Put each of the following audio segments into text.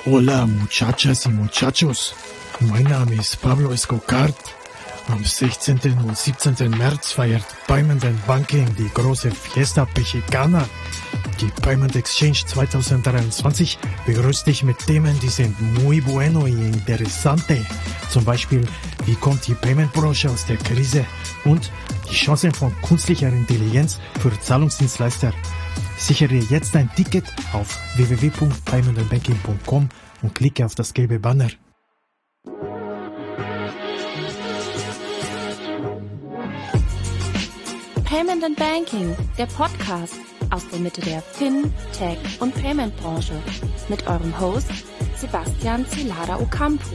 Hola muchachas y muchachos, mein Name ist Pablo Escocar. Am 16. und 17. März feiert Payment & Banking die große Fiesta Mexicana. Die Payment Exchange 2023 begrüßt dich mit Themen, die sind muy bueno y interesante. Zum Beispiel, wie kommt die Payment-Branche aus der Krise und die Chancen von künstlicher Intelligenz für Zahlungsdienstleister. Sichere jetzt ein Ticket auf www.paymentandbanking.com und klicke auf das gelbe Banner. Payment & Banking, der Podcast aus der Mitte der Fin-, Tech- und Payment-Branche mit eurem Host Sebastian Celada Ocampo.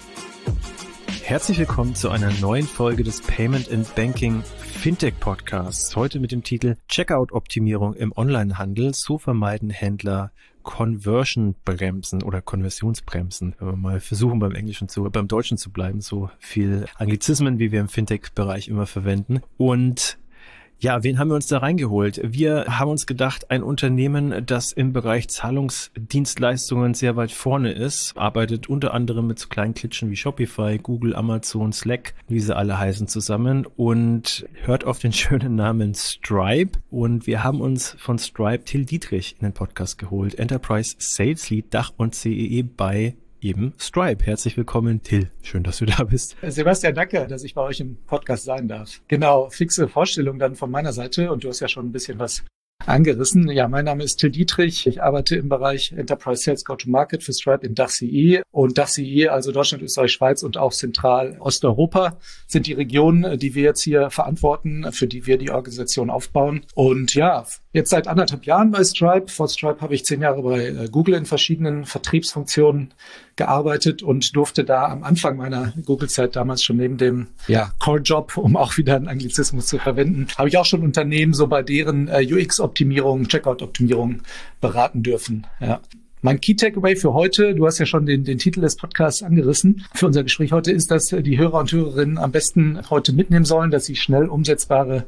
Herzlich willkommen zu einer neuen Folge des Payment & Banking Fintech Podcasts. Heute mit dem Titel Checkout-Optimierung im Onlinehandel. So vermeiden Händler Conversion-Bremsen oder Konversionsbremsen. Wenn wir mal versuchen, beim Deutschen zu bleiben, so viel Anglizismen, wie wir im Fintech-Bereich immer verwenden. Und ja, wen haben wir uns da reingeholt? Wir haben uns gedacht, ein Unternehmen, das im Bereich Zahlungsdienstleistungen sehr weit vorne ist, arbeitet unter anderem mit so kleinen Klitschen wie Shopify, Google, Amazon, Slack, wie sie alle heißen, zusammen und hört auf den schönen Namen Stripe. Und wir haben uns von Stripe Till Dietrich in den Podcast geholt, Enterprise Sales Lead Dach und CEE bei eben Stripe. Herzlich willkommen, Till. Schön, dass du da bist. Sebastian, danke, dass ich bei euch im Podcast sein darf. Genau, fixe Vorstellung dann von meiner Seite und du hast ja schon ein bisschen was angerissen. Ja, mein Name ist Till Dietrich. Ich arbeite im Bereich Enterprise Sales Go-to-Market für Stripe in Dach CE. Und Dach CE, also Deutschland, Österreich, Schweiz und auch Zentral-Osteuropa, sind die Regionen, die wir jetzt hier verantworten, für die wir die Organisation aufbauen. Und ja, jetzt seit 1,5 Jahren bei Stripe. Vor Stripe habe ich 10 Jahre bei Google in verschiedenen Vertriebsfunktionen gearbeitet und durfte da am Anfang meiner Google-Zeit damals schon neben dem Core-Job, um auch wieder einen Anglizismus zu verwenden, habe ich auch schon Unternehmen so bei deren UX-Optimierung, Checkout-Optimierung beraten dürfen. Ja. Mein Key-Takeaway für heute, du hast ja schon den Titel des Podcasts angerissen, für unser Gespräch heute ist, dass die Hörer und Hörerinnen am besten heute mitnehmen sollen, dass sie schnell umsetzbare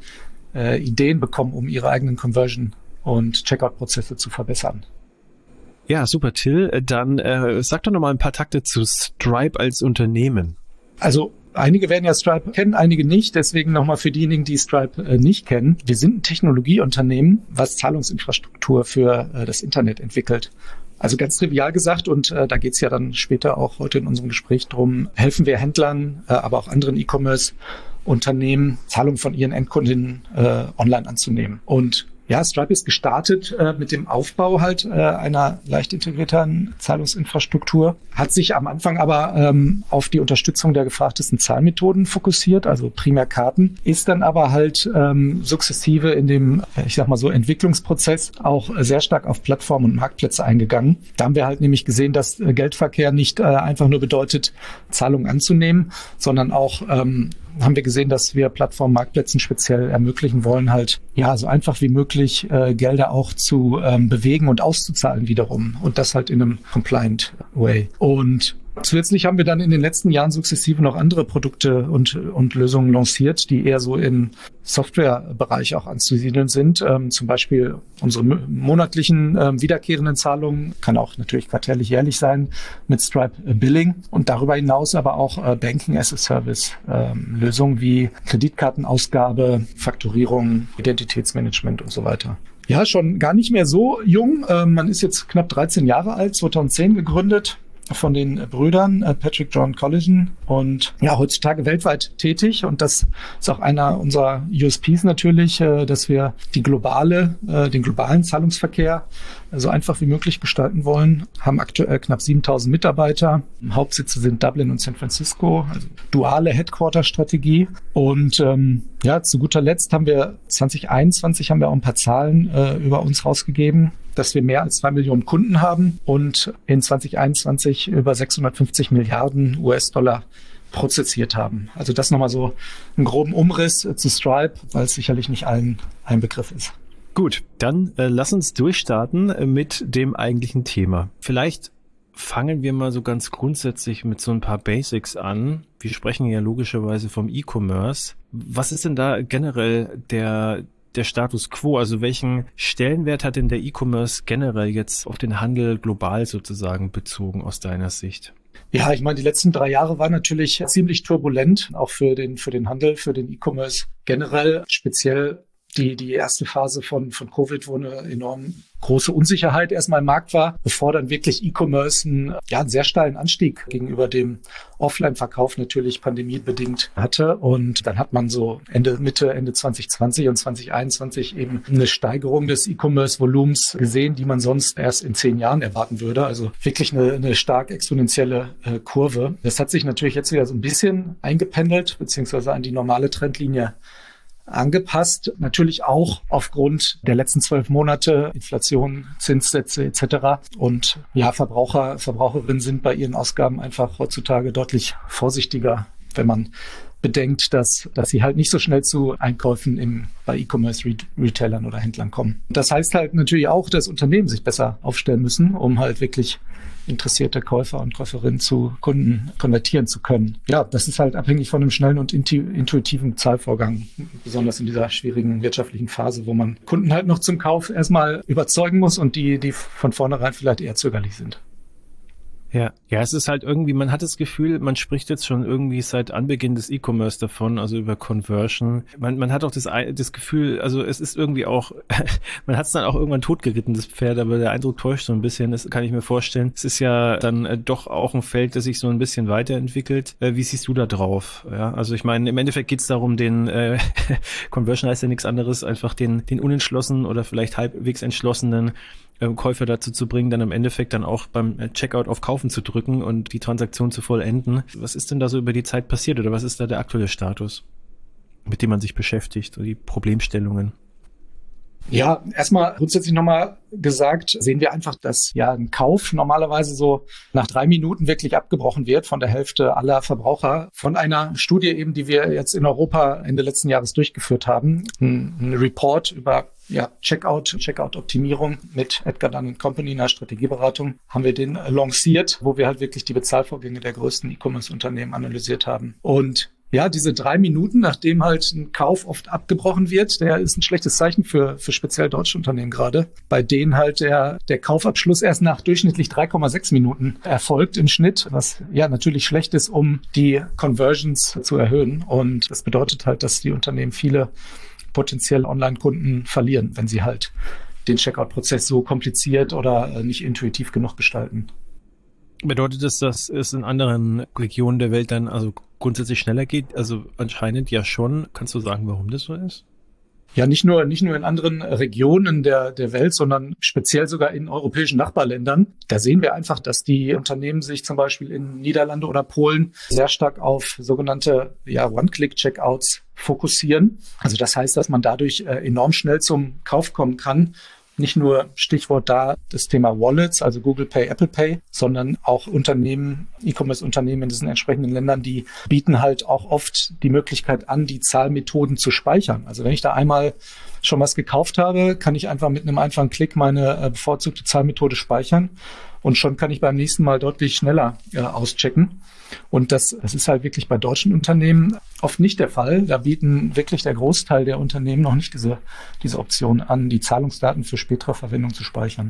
Ideen bekommen, um ihre eigenen Conversion- und Checkout-Prozesse zu verbessern. Ja, super, Till. Dann sag doch noch mal ein paar Takte zu Stripe als Unternehmen. Also einige werden ja Stripe kennen, einige nicht. Deswegen nochmal für diejenigen, die Stripe nicht kennen. Wir sind ein Technologieunternehmen, was Zahlungsinfrastruktur für das Internet entwickelt. Also ganz trivial gesagt, und da geht's ja dann später auch heute in unserem Gespräch drum, helfen wir Händlern, aber auch anderen E-Commerce-Unternehmen, Zahlungen von ihren Endkundinnen online anzunehmen. Und ja, Stripe ist gestartet mit dem Aufbau einer leicht integrierten Zahlungsinfrastruktur, hat sich am Anfang aber auf die Unterstützung der gefragtesten Zahlmethoden fokussiert, also primär Karten, ist dann aber sukzessive in dem, ich sag mal so, Entwicklungsprozess auch sehr stark auf Plattformen und Marktplätze eingegangen. Da haben wir nämlich gesehen, dass Geldverkehr nicht einfach nur bedeutet, Zahlungen anzunehmen, sondern auch haben wir gesehen, dass wir Plattformen, Marktplätzen speziell ermöglichen wollen, so einfach wie möglich Gelder auch zu bewegen und auszuzahlen wiederum. Und das in einem compliant way. Und zusätzlich haben wir dann in den letzten Jahren sukzessive noch andere Produkte und Lösungen lanciert, die eher so im Softwarebereich auch anzusiedeln sind. Zum Beispiel unsere monatlichen wiederkehrenden Zahlungen, kann auch natürlich quartärlich jährlich sein, mit Stripe Billing. Und darüber hinaus aber auch Banking as a Service Lösungen wie Kreditkartenausgabe, Fakturierung, Identitätsmanagement und so weiter. Ja, schon gar nicht mehr so jung. Man ist jetzt knapp 13 Jahre alt, 2010 gegründet. Von den Brüdern Patrick John Collision und ja, heutzutage weltweit tätig. Und das ist auch einer unserer USPs natürlich, dass wir den globalen Zahlungsverkehr so einfach wie möglich gestalten wollen. Haben aktuell knapp 7.000 Mitarbeiter. Hauptsitze sind Dublin und San Francisco, also duale Headquarter-Strategie. Und zu guter Letzt haben wir 2021 auch ein paar Zahlen über uns rausgegeben, dass wir mehr als 2 Millionen Kunden haben und in 2021 über 650 Milliarden US-Dollar prozessiert haben. Also das nochmal so einen groben Umriss zu Stripe, weil es sicherlich nicht allen ein Begriff ist. Gut, dann lass uns durchstarten mit dem eigentlichen Thema. Vielleicht fangen wir mal so ganz grundsätzlich mit so ein paar Basics an. Wir sprechen ja logischerweise vom E-Commerce. Was ist denn da generell der der Status quo? Also welchen Stellenwert hat denn der E-Commerce generell jetzt auf den Handel global sozusagen bezogen aus deiner Sicht? Ja, ich meine, die letzten 3 Jahre waren natürlich ziemlich turbulent, auch für den Handel, für den E-Commerce generell, speziell die erste Phase von Covid, wo eine enorm große Unsicherheit erstmal im Markt war, bevor dann wirklich E-Commerce einen sehr steilen Anstieg gegenüber dem Offline-Verkauf natürlich pandemiebedingt hatte. Und dann hat man so Ende 2020 und 2021 eben eine Steigerung des E-Commerce-Volumens gesehen, die man sonst erst in 10 Jahren erwarten würde. Also wirklich eine stark exponentielle Kurve. Das hat sich natürlich jetzt wieder so ein bisschen eingependelt, beziehungsweise an die normale Trendlinie angepasst, natürlich auch aufgrund der letzten 12 Monate, Inflation, Zinssätze etc. Und Verbraucherinnen sind bei ihren Ausgaben einfach heutzutage deutlich vorsichtiger, wenn man bedenkt, dass sie halt nicht so schnell zu Einkäufen bei E-Commerce-Retailern oder Händlern kommen. Das heißt halt natürlich auch, dass Unternehmen sich besser aufstellen müssen, um halt wirklich interessierte Käufer und Käuferinnen zu Kunden konvertieren zu können. Ja, das ist halt abhängig von einem schnellen und intuitiven Bezahlvorgang, besonders in dieser schwierigen wirtschaftlichen Phase, wo man Kunden halt noch zum Kauf erstmal überzeugen muss und die von vornherein vielleicht eher zögerlich sind. Ja, es ist halt irgendwie, man hat das Gefühl, man spricht jetzt schon irgendwie seit Anbeginn des E-Commerce davon, also über Conversion. Man hat auch das Gefühl, also es ist irgendwie auch, man hat es dann auch irgendwann totgeritten, das Pferd, aber der Eindruck täuscht so ein bisschen, das kann ich mir vorstellen. Es ist ja dann doch auch ein Feld, das sich so ein bisschen weiterentwickelt. Wie siehst du da drauf? Ja, also ich meine, im Endeffekt geht es darum, Conversion heißt ja nichts anderes, einfach den unentschlossenen oder vielleicht halbwegs entschlossenen Käufer dazu zu bringen, dann im Endeffekt dann auch beim Checkout auf Kaufen zu drücken und die Transaktion zu vollenden. Was ist denn da so über die Zeit passiert oder was ist da der aktuelle Status, mit dem man sich beschäftigt, oder die Problemstellungen? Ja, erstmal grundsätzlich nochmal gesagt, sehen wir einfach, dass ein Kauf normalerweise so nach 3 Minuten wirklich abgebrochen wird von der Hälfte aller Verbraucher. Von einer Studie eben, die wir jetzt in Europa Ende letzten Jahres durchgeführt haben, ein Report über Checkout-Optimierung mit Edgar Dunn & Company, einer Strategieberatung, haben wir den lanciert, wo wir halt wirklich die Bezahlvorgänge der größten E-Commerce-Unternehmen analysiert haben. Und diese 3 Minuten, nachdem halt ein Kauf oft abgebrochen wird, der ist ein schlechtes Zeichen für speziell deutsche Unternehmen gerade, bei denen halt der Kaufabschluss erst nach durchschnittlich 3,6 Minuten erfolgt im Schnitt, was natürlich schlecht ist, um die Conversions zu erhöhen. Und das bedeutet halt, dass die Unternehmen viele potenzielle Online-Kunden verlieren, wenn sie halt den Checkout-Prozess so kompliziert oder nicht intuitiv genug gestalten. Bedeutet das, dass es in anderen Regionen der Welt dann also grundsätzlich schneller geht? Also anscheinend ja schon. Kannst du sagen, warum das so ist? Ja, nicht nur in anderen Regionen der Welt, sondern speziell sogar in europäischen Nachbarländern. Da sehen wir einfach, dass die Unternehmen sich zum Beispiel in Niederlande oder Polen sehr stark auf sogenannte One-Click-Checkouts fokussieren. Also das heißt, dass man dadurch enorm schnell zum Kauf kommen kann. Nicht nur Stichwort da das Thema Wallets, also Google Pay, Apple Pay, sondern auch E-Commerce-Unternehmen in diesen entsprechenden Ländern, die bieten halt auch oft die Möglichkeit an, die Zahlmethoden zu speichern. Also wenn ich da einmal schon was gekauft habe, kann ich einfach mit einem einfachen Klick meine bevorzugte Zahlmethode speichern und schon kann ich beim nächsten Mal deutlich schneller auschecken. Und das ist halt wirklich bei deutschen Unternehmen oft nicht der Fall. Da bieten wirklich der Großteil der Unternehmen noch nicht diese Option an, die Zahlungsdaten für spätere Verwendung zu speichern.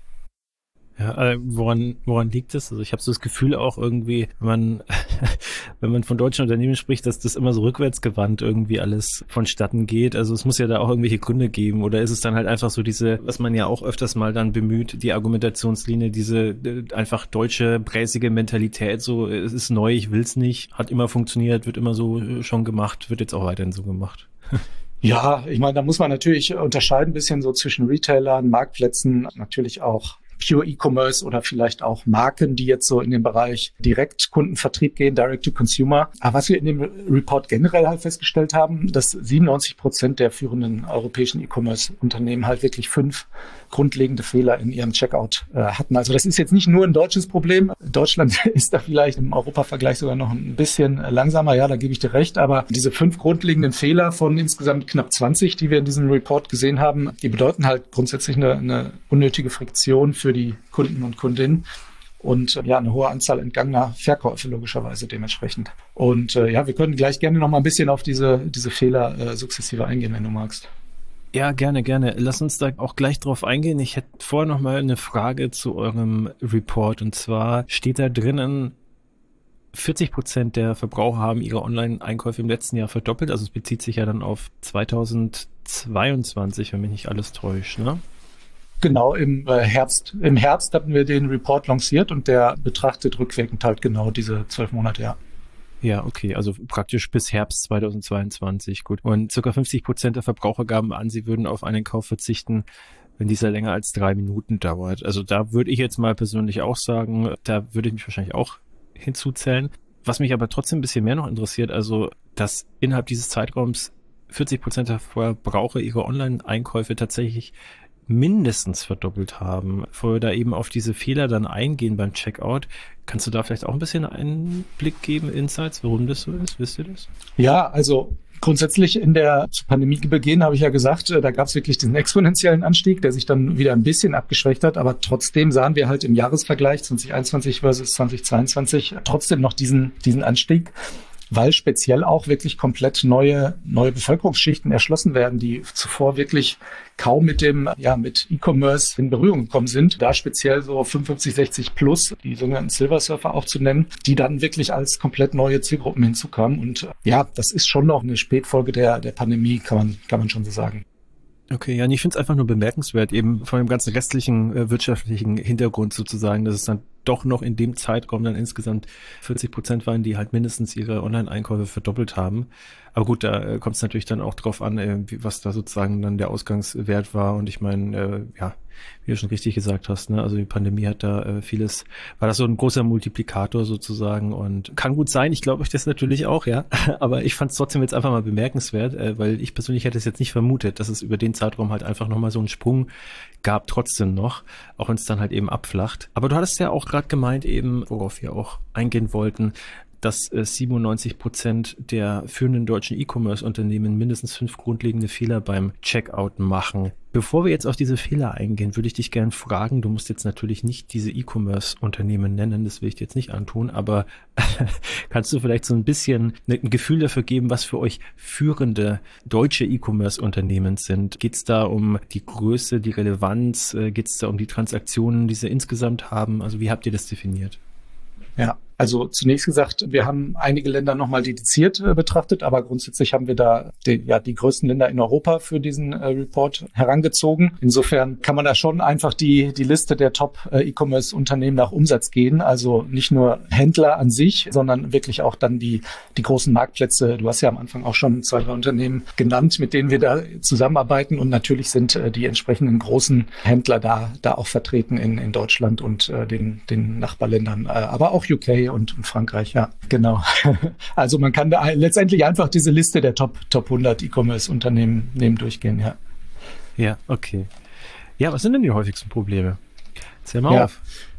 Ja, woran liegt das? Also ich habe so das Gefühl auch irgendwie, wenn man von deutschen Unternehmen spricht, dass das immer so rückwärtsgewandt irgendwie alles vonstatten geht. Also es muss ja da auch irgendwelche Gründe geben. Oder ist es dann halt einfach so was man ja auch öfters mal dann bemüht, die Argumentationslinie, diese einfach deutsche, bräsige Mentalität, so es ist neu, ich will's nicht, hat immer funktioniert, wird immer so schon gemacht, wird jetzt auch weiterhin so gemacht. Ja, ich meine, da muss man natürlich unterscheiden ein bisschen so zwischen Retailern, Marktplätzen, natürlich auch Pure E-Commerce oder vielleicht auch Marken, die jetzt so in den Bereich Direktkundenvertrieb gehen, Direct to Consumer. Aber was wir in dem Report generell halt festgestellt haben, dass 97% der führenden europäischen E-Commerce-Unternehmen halt wirklich 5 grundlegende Fehler in ihrem Checkout hatten. Also das ist jetzt nicht nur ein deutsches Problem. Deutschland ist da vielleicht im Europavergleich sogar noch ein bisschen langsamer. Ja, da gebe ich dir recht. Aber diese 5 grundlegenden Fehler von insgesamt knapp 20, die wir in diesem Report gesehen haben, die bedeuten halt grundsätzlich eine unnötige Friktion für die Kunden und Kundinnen und eine hohe Anzahl entgangener Verkäufe logischerweise dementsprechend. Und wir können gleich gerne noch mal ein bisschen auf diese Fehler sukzessive eingehen, wenn du magst. Ja, gerne. Lass uns da auch gleich drauf eingehen. Ich hätte vorher noch mal eine Frage zu eurem Report. Und zwar steht da drinnen, 40% der Verbraucher haben ihre Online-Einkäufe im letzten Jahr verdoppelt. Also es bezieht sich ja dann auf 2022, wenn mich nicht alles täuscht, ne? Genau, im Herbst. Im Herbst hatten wir den Report lanciert und der betrachtet rückwirkend halt genau diese 12 Monate, ja. Ja, okay, also praktisch bis Herbst 2022, gut. Und ca. 50% der Verbraucher gaben an, sie würden auf einen Kauf verzichten, wenn dieser länger als 3 Minuten dauert. Also da würde ich jetzt mal persönlich auch sagen, da würde ich mich wahrscheinlich auch hinzuzählen. Was mich aber trotzdem ein bisschen mehr noch interessiert, also dass innerhalb dieses Zeitraums 40% der Verbraucher ihre Online-Einkäufe tatsächlich mindestens verdoppelt haben. Bevor wir da eben auf diese Fehler dann eingehen beim Checkout, kannst du da vielleicht auch ein bisschen Einblick geben, Insights, warum das so ist? Wisst ihr das? Ja, also grundsätzlich zu Pandemiebeginn habe ich ja gesagt, da gab es wirklich diesen exponentiellen Anstieg, der sich dann wieder ein bisschen abgeschwächt hat, aber trotzdem sahen wir halt im Jahresvergleich 2021 versus 2022 trotzdem noch diesen Anstieg, weil speziell auch wirklich komplett neue Bevölkerungsschichten erschlossen werden, die zuvor wirklich kaum mit E-Commerce in Berührung gekommen sind. Da speziell so 55, 60 plus, die sogenannten Silver Surfer auch zu nennen, die dann wirklich als komplett neue Zielgruppen hinzukamen. Und ja, das ist schon noch eine Spätfolge der Pandemie, kann man schon so sagen. Okay, ja, und ich finde es einfach nur bemerkenswert, eben von dem ganzen restlichen wirtschaftlichen Hintergrund sozusagen, dass es dann doch noch in dem Zeitraum dann insgesamt 40% waren, die halt mindestens ihre Online-Einkäufe verdoppelt haben. Aber gut, da kommt es natürlich dann auch drauf an, was da sozusagen dann der Ausgangswert war. Und ich meine, wie du schon richtig gesagt hast, ne, also die Pandemie hat da war das so ein großer Multiplikator sozusagen und kann gut sein, ich glaube euch das natürlich auch, ja, aber ich fand es trotzdem jetzt einfach mal bemerkenswert, weil ich persönlich hätte es jetzt nicht vermutet, dass es über den Zeitraum halt einfach nochmal so einen Sprung gab trotzdem noch, auch wenn es dann halt eben abflacht. Aber du hattest ja auch gerade gemeint eben, worauf wir auch eingehen wollten, dass 97% der führenden deutschen E-Commerce-Unternehmen mindestens 5 grundlegende Fehler beim Checkout machen. Bevor wir jetzt auf diese Fehler eingehen, würde ich dich gerne fragen, du musst jetzt natürlich nicht diese E-Commerce-Unternehmen nennen, das will ich dir jetzt nicht antun, aber kannst du vielleicht so ein bisschen ein Gefühl dafür geben, was für euch führende deutsche E-Commerce-Unternehmen sind? Geht es da um die Größe, die Relevanz? Geht es da um die Transaktionen, die sie insgesamt haben? Also wie habt ihr das definiert? Ja, also zunächst gesagt, wir haben einige Länder nochmal dediziert betrachtet, aber grundsätzlich haben wir da die größten Länder in Europa für diesen Report herangezogen. Insofern kann man da schon einfach die Liste der Top-E-Commerce-Unternehmen nach Umsatz gehen. Also nicht nur Händler an sich, sondern wirklich auch dann die großen Marktplätze. Du hast ja am Anfang auch schon 2, 3 Unternehmen genannt, mit denen wir da zusammenarbeiten. Und natürlich sind die entsprechenden großen Händler da auch vertreten in Deutschland und den Nachbarländern, aber auch UK und Frankreich, ja, genau. Also man kann da letztendlich einfach diese Liste der Top 100 E-Commerce-Unternehmen durchgehen, ja. Ja, okay. Ja, was sind denn die häufigsten Probleme? Zähl mal auf.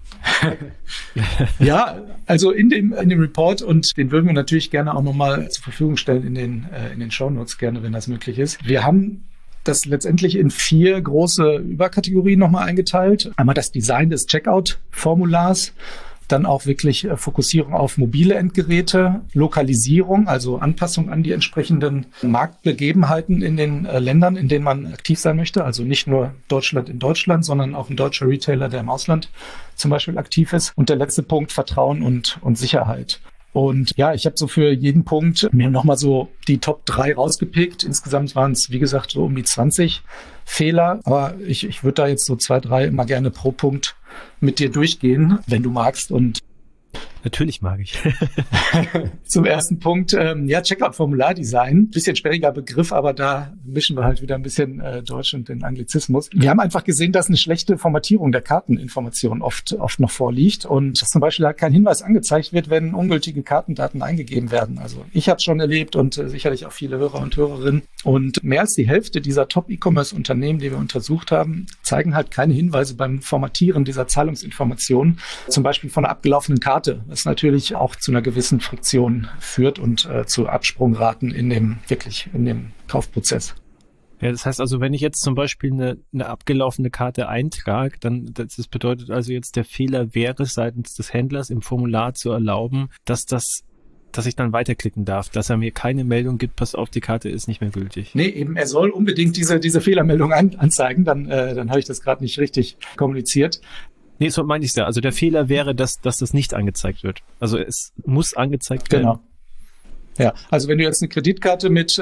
Ja, also in dem Report, und den würden wir natürlich gerne auch nochmal zur Verfügung stellen in den Shownotes, gerne, wenn das möglich ist. Wir haben das letztendlich in 4 große Überkategorien nochmal eingeteilt. Einmal das Design des Checkout-Formulars, dann auch wirklich Fokussierung auf mobile Endgeräte, Lokalisierung, also Anpassung an die entsprechenden Marktbegebenheiten in den Ländern, in denen man aktiv sein möchte. Also nicht nur Deutschland in Deutschland, sondern auch ein deutscher Retailer, der im Ausland zum Beispiel aktiv ist. Und der letzte Punkt, Vertrauen und Sicherheit. Und ja, ich habe so für jeden Punkt mir nochmal so die Top 3 rausgepickt. Insgesamt waren es, wie gesagt, so um die 20 Fehler. Aber ich würde da jetzt so 2, 3 immer gerne pro Punkt mit dir durchgehen, wenn du magst. Und natürlich mag ich. Zum ersten Punkt, Checkout-Formulardesign. Bisschen sperriger Begriff, aber da mischen wir halt wieder ein bisschen Deutsch und den Anglizismus. Wir haben einfach gesehen, dass eine schlechte Formatierung der Karteninformation oft noch vorliegt und dass zum Beispiel halt kein Hinweis angezeigt wird, wenn ungültige Kartendaten eingegeben werden. Also ich habe es schon erlebt und sicherlich auch viele Hörer und Hörerinnen. Und mehr als die Hälfte dieser Top-E-Commerce-Unternehmen, die wir untersucht haben, zeigen halt keine Hinweise beim Formatieren dieser Zahlungsinformationen, zum Beispiel von einer abgelaufenen Karte, was natürlich auch zu einer gewissen Friktion führt und zu Absprungraten in dem Kaufprozess. Ja, das heißt also, wenn ich jetzt zum Beispiel eine abgelaufene Karte eintrage, dann das bedeutet also jetzt, der Fehler wäre seitens des Händlers im Formular zu erlauben, dass das dass ich dann weiterklicken darf, dass er mir keine Meldung gibt, pass auf, die Karte ist nicht mehr gültig. Nee, eben, er soll unbedingt diese Fehlermeldung anzeigen, dann habe ich das gerade nicht richtig kommuniziert. Nee, so meine ich es ja. Also der Fehler wäre, dass das nicht angezeigt wird. Also es muss angezeigt werden. Genau. Ja, also wenn du jetzt eine Kreditkarte mit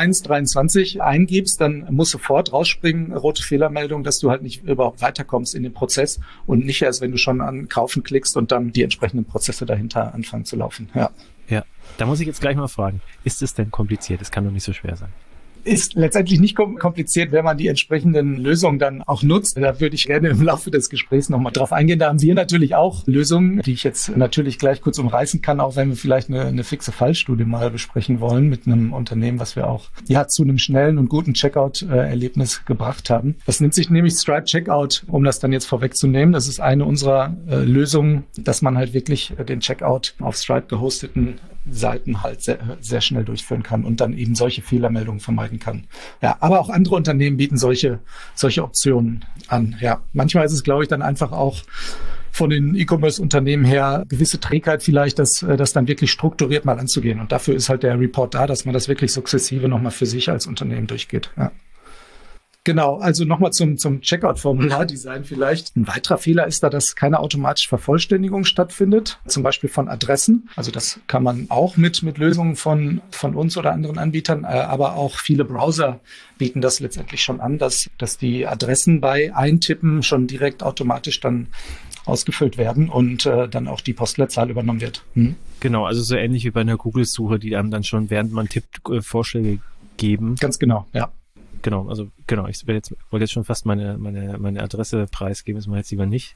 0123 eingibst, dann muss sofort rausspringen, rote Fehlermeldung, dass du halt nicht überhaupt weiterkommst in den Prozess und nicht erst, wenn du schon an Kaufen klickst und dann die entsprechenden Prozesse dahinter anfangen zu laufen. Ja. Ja, da muss ich jetzt gleich mal fragen, ist es denn kompliziert? Es kann doch nicht so schwer sein. Ist letztendlich nicht kompliziert, wenn man die entsprechenden Lösungen dann auch nutzt. Da würde ich gerne im Laufe des Gesprächs nochmal drauf eingehen. Da haben wir natürlich auch Lösungen, die ich jetzt natürlich gleich kurz umreißen kann, auch wenn wir vielleicht eine fixe Fallstudie mal besprechen wollen mit einem Unternehmen, was wir auch zu einem schnellen und guten Checkout-Erlebnis gebracht haben. Das nennt sich nämlich Stripe Checkout, um das dann jetzt vorwegzunehmen. Das ist eine unserer Lösungen, dass man halt wirklich den Checkout auf Stripe gehosteten Seiten halt sehr, sehr schnell durchführen kann und dann eben solche Fehlermeldungen vermeiden kann. Ja, aber auch andere Unternehmen bieten solche Optionen an. Ja, manchmal ist es, glaube ich, dann einfach auch von den E-Commerce-Unternehmen her gewisse Trägheit vielleicht, das dann wirklich strukturiert mal anzugehen. Und dafür ist halt der Report da, dass man das wirklich sukzessive nochmal für sich als Unternehmen durchgeht. Ja. Genau, also nochmal zum Checkout-Formular-Design vielleicht. Ein weiterer Fehler ist da, dass keine automatische Vervollständigung stattfindet, zum Beispiel von Adressen. Also das kann man auch mit Lösungen von uns oder anderen Anbietern, aber auch viele Browser bieten das letztendlich schon an, dass die Adressen bei Eintippen schon direkt automatisch dann ausgefüllt werden und dann auch die Postleitzahl übernommen wird. Genau, also so ähnlich wie bei einer Google-Suche, die einem dann schon, während man tippt, Vorschläge geben. Ganz genau, ja. Genau, ich wollte jetzt schon fast meine Adresse preisgeben, das mache ich jetzt lieber nicht.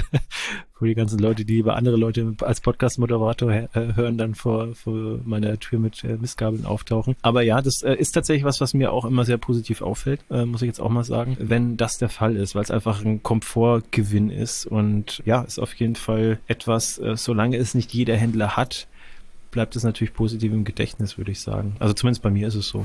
Wo die ganzen Leute, die lieber andere Leute als Podcast-Moderator hören, dann vor meiner Tür mit Mistgabeln auftauchen. Aber ja, das ist tatsächlich was mir auch immer sehr positiv auffällt, muss ich jetzt auch mal sagen, wenn das der Fall ist, weil es einfach ein Komfortgewinn ist und ja, ist auf jeden Fall etwas, solange es nicht jeder Händler hat, bleibt es natürlich positiv im Gedächtnis, würde ich sagen. Also zumindest bei mir ist es so.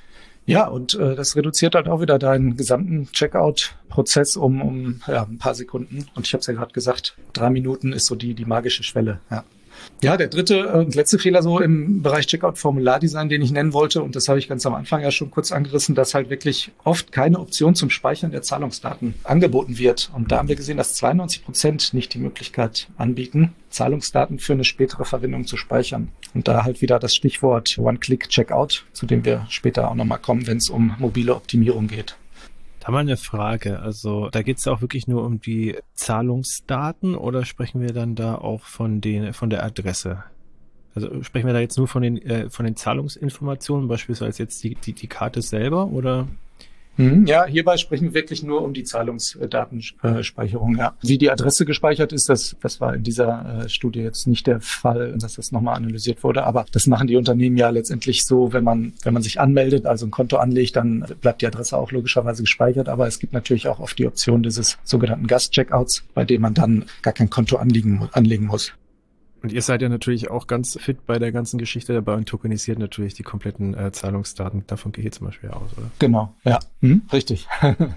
Ja, und das reduziert halt auch wieder deinen gesamten Checkout-Prozess um ein paar Sekunden. Und ich habe es ja gerade gesagt, 3 Minuten ist so die magische Schwelle. Ja, der dritte und letzte Fehler so im Bereich Checkout-Formulardesign, den ich nennen wollte, und das habe ich ganz am Anfang ja schon kurz angerissen, dass halt wirklich oft keine Option zum Speichern der Zahlungsdaten angeboten wird. Und da haben wir gesehen, dass 92% nicht die Möglichkeit anbieten, Zahlungsdaten für eine spätere Verwendung zu speichern. Und da halt wieder das Stichwort One-Click-Checkout, zu dem wir später auch nochmal kommen, wenn es um mobile Optimierung geht. Da mal eine Frage, also da geht es auch wirklich nur um die Zahlungsdaten oder sprechen wir dann da auch von der Adresse? Also sprechen wir da jetzt nur von den Zahlungsinformationen, beispielsweise jetzt die Karte selber oder? Ja, hierbei sprechen wir wirklich nur um die Zahlungsdatenspeicherung. Ja. Wie die Adresse gespeichert ist, das war in dieser Studie jetzt nicht der Fall, dass das nochmal analysiert wurde. Aber das machen die Unternehmen ja letztendlich so, wenn man sich anmeldet, also ein Konto anlegt, dann bleibt die Adresse auch logischerweise gespeichert. Aber es gibt natürlich auch oft die Option dieses sogenannten Gast-Checkouts, bei dem man dann gar kein Konto anlegen muss. Und ihr seid ja natürlich auch ganz fit bei der ganzen Geschichte dabei und tokenisiert natürlich die kompletten Zahlungsdaten. Davon gehe ich zum Beispiel aus, oder? Genau, ja, richtig.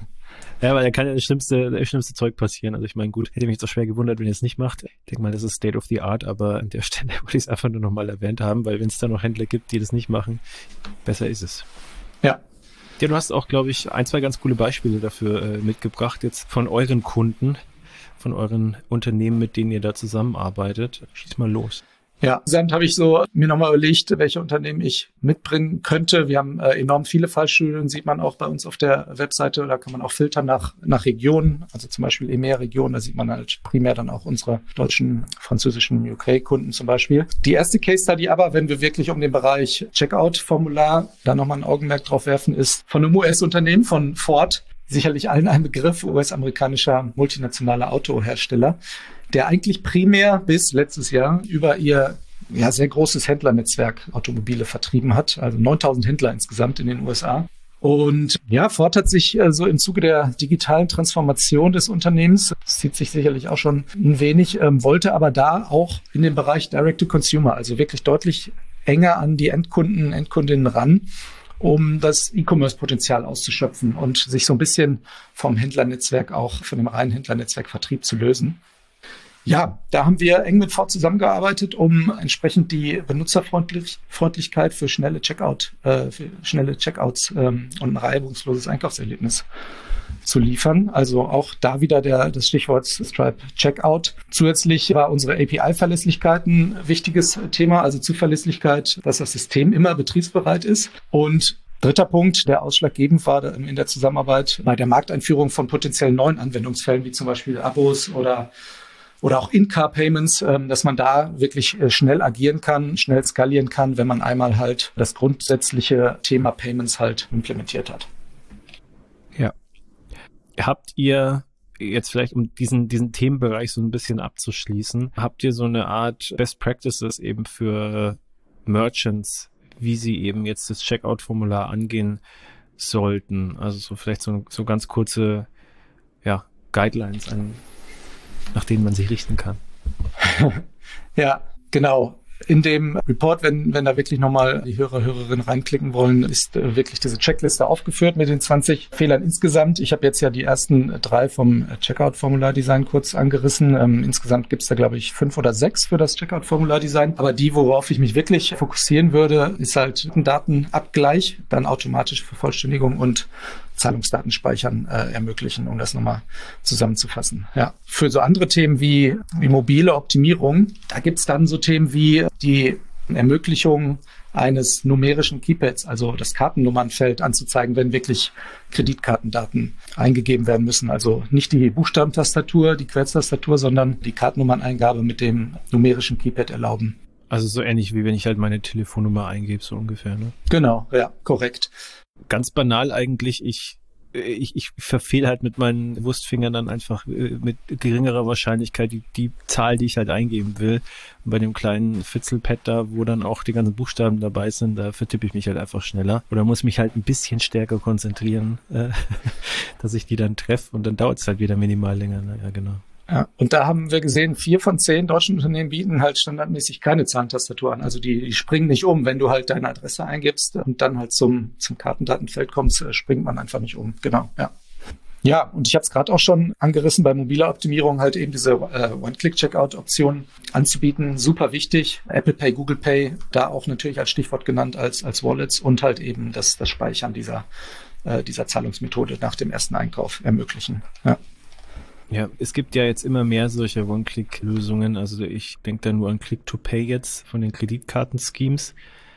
Ja, weil da kann ja das schlimmste Zeug passieren. Also ich meine, gut, hätte mich jetzt auch schwer gewundert, wenn ihr es nicht macht. Ich denke mal, das ist State of the Art, aber an der Stelle wollte ich es einfach nur nochmal erwähnt haben, weil wenn es da noch Händler gibt, die das nicht machen, besser ist es. Ja. Ja, du hast auch, glaube ich, 1, 2 ganz coole Beispiele dafür mitgebracht, jetzt von euren Kunden, von euren Unternehmen, mit denen ihr da zusammenarbeitet. Schieß mal los. Ja, insgesamt habe ich so mir nochmal überlegt, welche Unternehmen ich mitbringen könnte. Wir haben enorm viele Fallstudien, sieht man auch bei uns auf der Webseite. Da kann man auch filtern nach Regionen, also zum Beispiel EMEA-Region. Da sieht man halt primär dann auch unsere deutschen, französischen UK-Kunden zum Beispiel. Die erste Case-Study aber, wenn wir wirklich um den Bereich Checkout-Formular da nochmal ein Augenmerk drauf werfen, ist von einem US-Unternehmen, von Ford. Sicherlich allen ein Begriff, US-amerikanischer multinationaler Autohersteller, der eigentlich primär bis letztes Jahr über ihr sehr großes Händlernetzwerk Automobile vertrieben hat, also 9.000 Händler insgesamt in den USA. Und ja, Ford hat sich so im Zuge der digitalen Transformation des Unternehmens, das zieht sich sicherlich auch schon ein wenig, wollte aber da auch in den Bereich Direct-to-Consumer, also wirklich deutlich enger an die Endkundinnen ran, um das E-Commerce-Potenzial auszuschöpfen und sich so ein bisschen vom Händlernetzwerk auch, von dem reinen Händlernetzwerk Vertrieb zu lösen. Ja, da haben wir eng mit Ford zusammengearbeitet, um entsprechend die Benutzerfreundlichkeit für schnelle Checkouts und ein reibungsloses Einkaufserlebnis zu liefern. Also auch da wieder das Stichwort Stripe Checkout. Zusätzlich war unsere API-Verlässlichkeit ein wichtiges Thema, also Zuverlässigkeit, dass das System immer betriebsbereit ist. Und dritter Punkt, der ausschlaggebend war in der Zusammenarbeit bei der Markteinführung von potenziellen neuen Anwendungsfällen, wie zum Beispiel Abos oder auch In-Car-Payments, dass man da wirklich schnell agieren kann, schnell skalieren kann, wenn man einmal halt das grundsätzliche Thema Payments halt implementiert hat. Ja. Habt ihr jetzt vielleicht, um diesen Themenbereich so ein bisschen abzuschließen, habt ihr so eine Art Best Practices eben für Merchants, wie sie eben jetzt das Checkout-Formular angehen sollten? Also so vielleicht so ganz kurze Guidelines, nach denen man sich richten kann. Ja, genau. In dem Report, wenn da wirklich nochmal die Hörerinnen reinklicken wollen, ist wirklich diese Checkliste aufgeführt mit den 20 Fehlern insgesamt. Ich habe jetzt ja die ersten 3 vom Checkout-Formular-Design kurz angerissen. Insgesamt gibt es da, glaube ich, 5 oder 6 für das Checkout-Formular-Design. Aber die, worauf ich mich wirklich fokussieren würde, ist halt Datenabgleich, dann automatische Vervollständigung und Zahlungsdaten speichern ermöglichen, um das nochmal zusammenzufassen. Ja. Für so andere Themen wie mobile Optimierung, da gibt's dann so Themen wie die Ermöglichung eines numerischen Keypads, also das Kartennummernfeld anzuzeigen, wenn wirklich Kreditkartendaten eingegeben werden müssen. Also nicht die Buchstabentastatur, die Querztastatur, sondern die Kartennummereingabe mit dem numerischen Keypad erlauben. Also so ähnlich wie wenn ich halt meine Telefonnummer eingebe, so ungefähr, ne? Genau, ja, korrekt. Ganz banal eigentlich, ich verfehle halt mit meinen Wurstfingern dann einfach mit geringerer Wahrscheinlichkeit die Zahl, die ich halt eingeben will. Und bei dem kleinen Fitzelpad da, wo dann auch die ganzen Buchstaben dabei sind, da vertippe ich mich halt einfach schneller. Oder muss mich halt ein bisschen stärker konzentrieren, dass ich die dann treffe, und dann dauert es halt wieder minimal länger. Ja, genau. Ja, und da haben wir gesehen, 4 von 10 deutschen Unternehmen bieten halt standardmäßig keine Zahlentastatur an. Also die springen nicht um. Wenn du halt deine Adresse eingibst und dann halt zum Kartendatenfeld kommst, springt man einfach nicht um. Genau, ja. Ja, und ich habe es gerade auch schon angerissen, bei mobiler Optimierung halt eben diese One-Click-Checkout-Option anzubieten. Super wichtig. Apple Pay, Google Pay, da auch natürlich als Stichwort genannt als Wallets, und halt eben das Speichern dieser Zahlungsmethode nach dem ersten Einkauf ermöglichen. Ja. Ja, es gibt ja jetzt immer mehr solche One-Click-Lösungen. Also ich denke da nur an Click-to-Pay jetzt von den Kreditkarten-Schemes.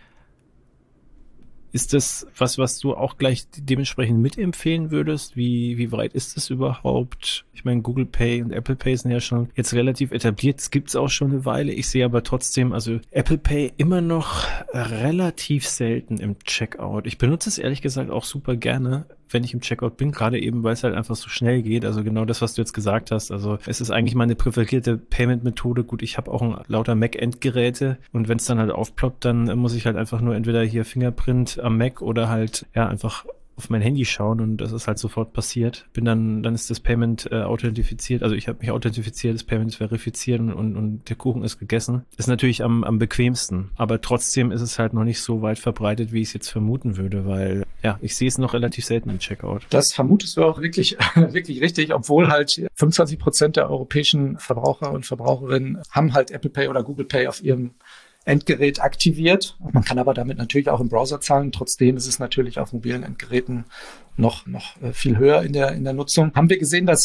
Ist das was du auch gleich dementsprechend mitempfehlen würdest? Wie weit ist das überhaupt? Ich meine, Google Pay und Apple Pay sind ja schon jetzt relativ etabliert. Das gibt's auch schon eine Weile. Ich sehe aber trotzdem, also Apple Pay immer noch relativ selten im Checkout. Ich benutze es ehrlich gesagt auch super gerne, wenn ich im Checkout bin, gerade eben, weil es halt einfach so schnell geht. Also genau das, was du jetzt gesagt hast. Also es ist eigentlich meine präferierte Payment-Methode. Gut, ich habe auch lauter Mac-Endgeräte, und wenn es dann halt aufploppt, dann muss ich halt einfach nur entweder hier Fingerprint am Mac oder halt einfach auf mein Handy schauen, und das ist halt sofort passiert. Dann ist das Payment authentifiziert. Also ich habe mich authentifiziert, das Payment ist verifiziert und der Kuchen ist gegessen. Ist natürlich am bequemsten, aber trotzdem ist es halt noch nicht so weit verbreitet, wie ich es jetzt vermuten würde, weil ich sehe es noch relativ selten im Checkout. Das vermutest du auch wirklich, wirklich richtig, obwohl halt 25% der europäischen Verbraucher und Verbraucherinnen haben halt Apple Pay oder Google Pay auf ihrem Endgerät aktiviert. Man kann aber damit natürlich auch im Browser zahlen. Trotzdem ist es natürlich auf mobilen Endgeräten noch viel höher in der Nutzung. Haben wir gesehen, dass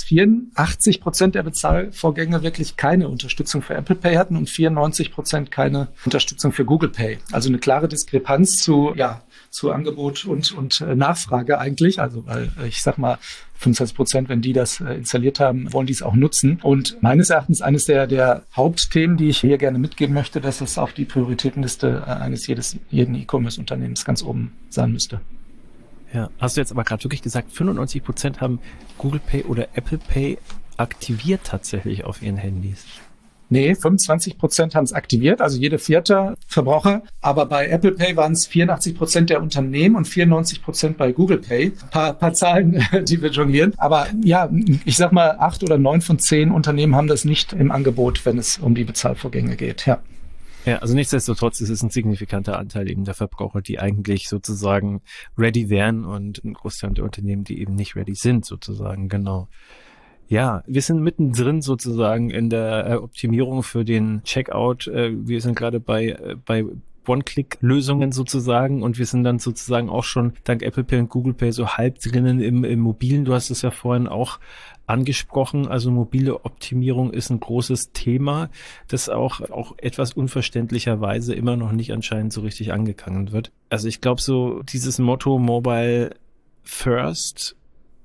84% der Bezahlvorgänge wirklich keine Unterstützung für Apple Pay hatten und 94% keine Unterstützung für Google Pay. Also eine klare Diskrepanz zu Angebot und Nachfrage eigentlich. Also weil ich sag mal, 25%, wenn die das installiert haben, wollen die es auch nutzen. Und meines Erachtens eines der Hauptthemen, die ich hier gerne mitgeben möchte, dass es auf die Prioritätenliste eines jeden E-Commerce-Unternehmens ganz oben sein müsste. Ja, hast du jetzt aber gerade wirklich gesagt, 95% haben Google Pay oder Apple Pay aktiviert tatsächlich auf ihren Handys? Nee, 25% haben es aktiviert, also jede vierte Verbraucher. Aber bei Apple Pay waren es 84% der Unternehmen und 94% bei Google Pay. Paar Zahlen, die wir jonglieren. Aber ja, ich sag mal, 8 oder 9 von 10 Unternehmen haben das nicht im Angebot, wenn es um die Bezahlvorgänge geht. Ja. Ja, also nichtsdestotrotz ist es ein signifikanter Anteil eben der Verbraucher, die eigentlich sozusagen ready wären, und ein Großteil der Unternehmen, die eben nicht ready sind, sozusagen, genau. Ja, wir sind mittendrin sozusagen in der Optimierung für den Checkout. Wir sind gerade bei One-Click-Lösungen sozusagen und wir sind dann sozusagen auch schon dank Apple Pay und Google Pay so halb drinnen im Mobilen. Du hast es ja vorhin auch angesprochen. Also mobile Optimierung ist ein großes Thema, das auch etwas unverständlicherweise immer noch nicht anscheinend so richtig angegangen wird. Also ich glaube so dieses Motto Mobile First,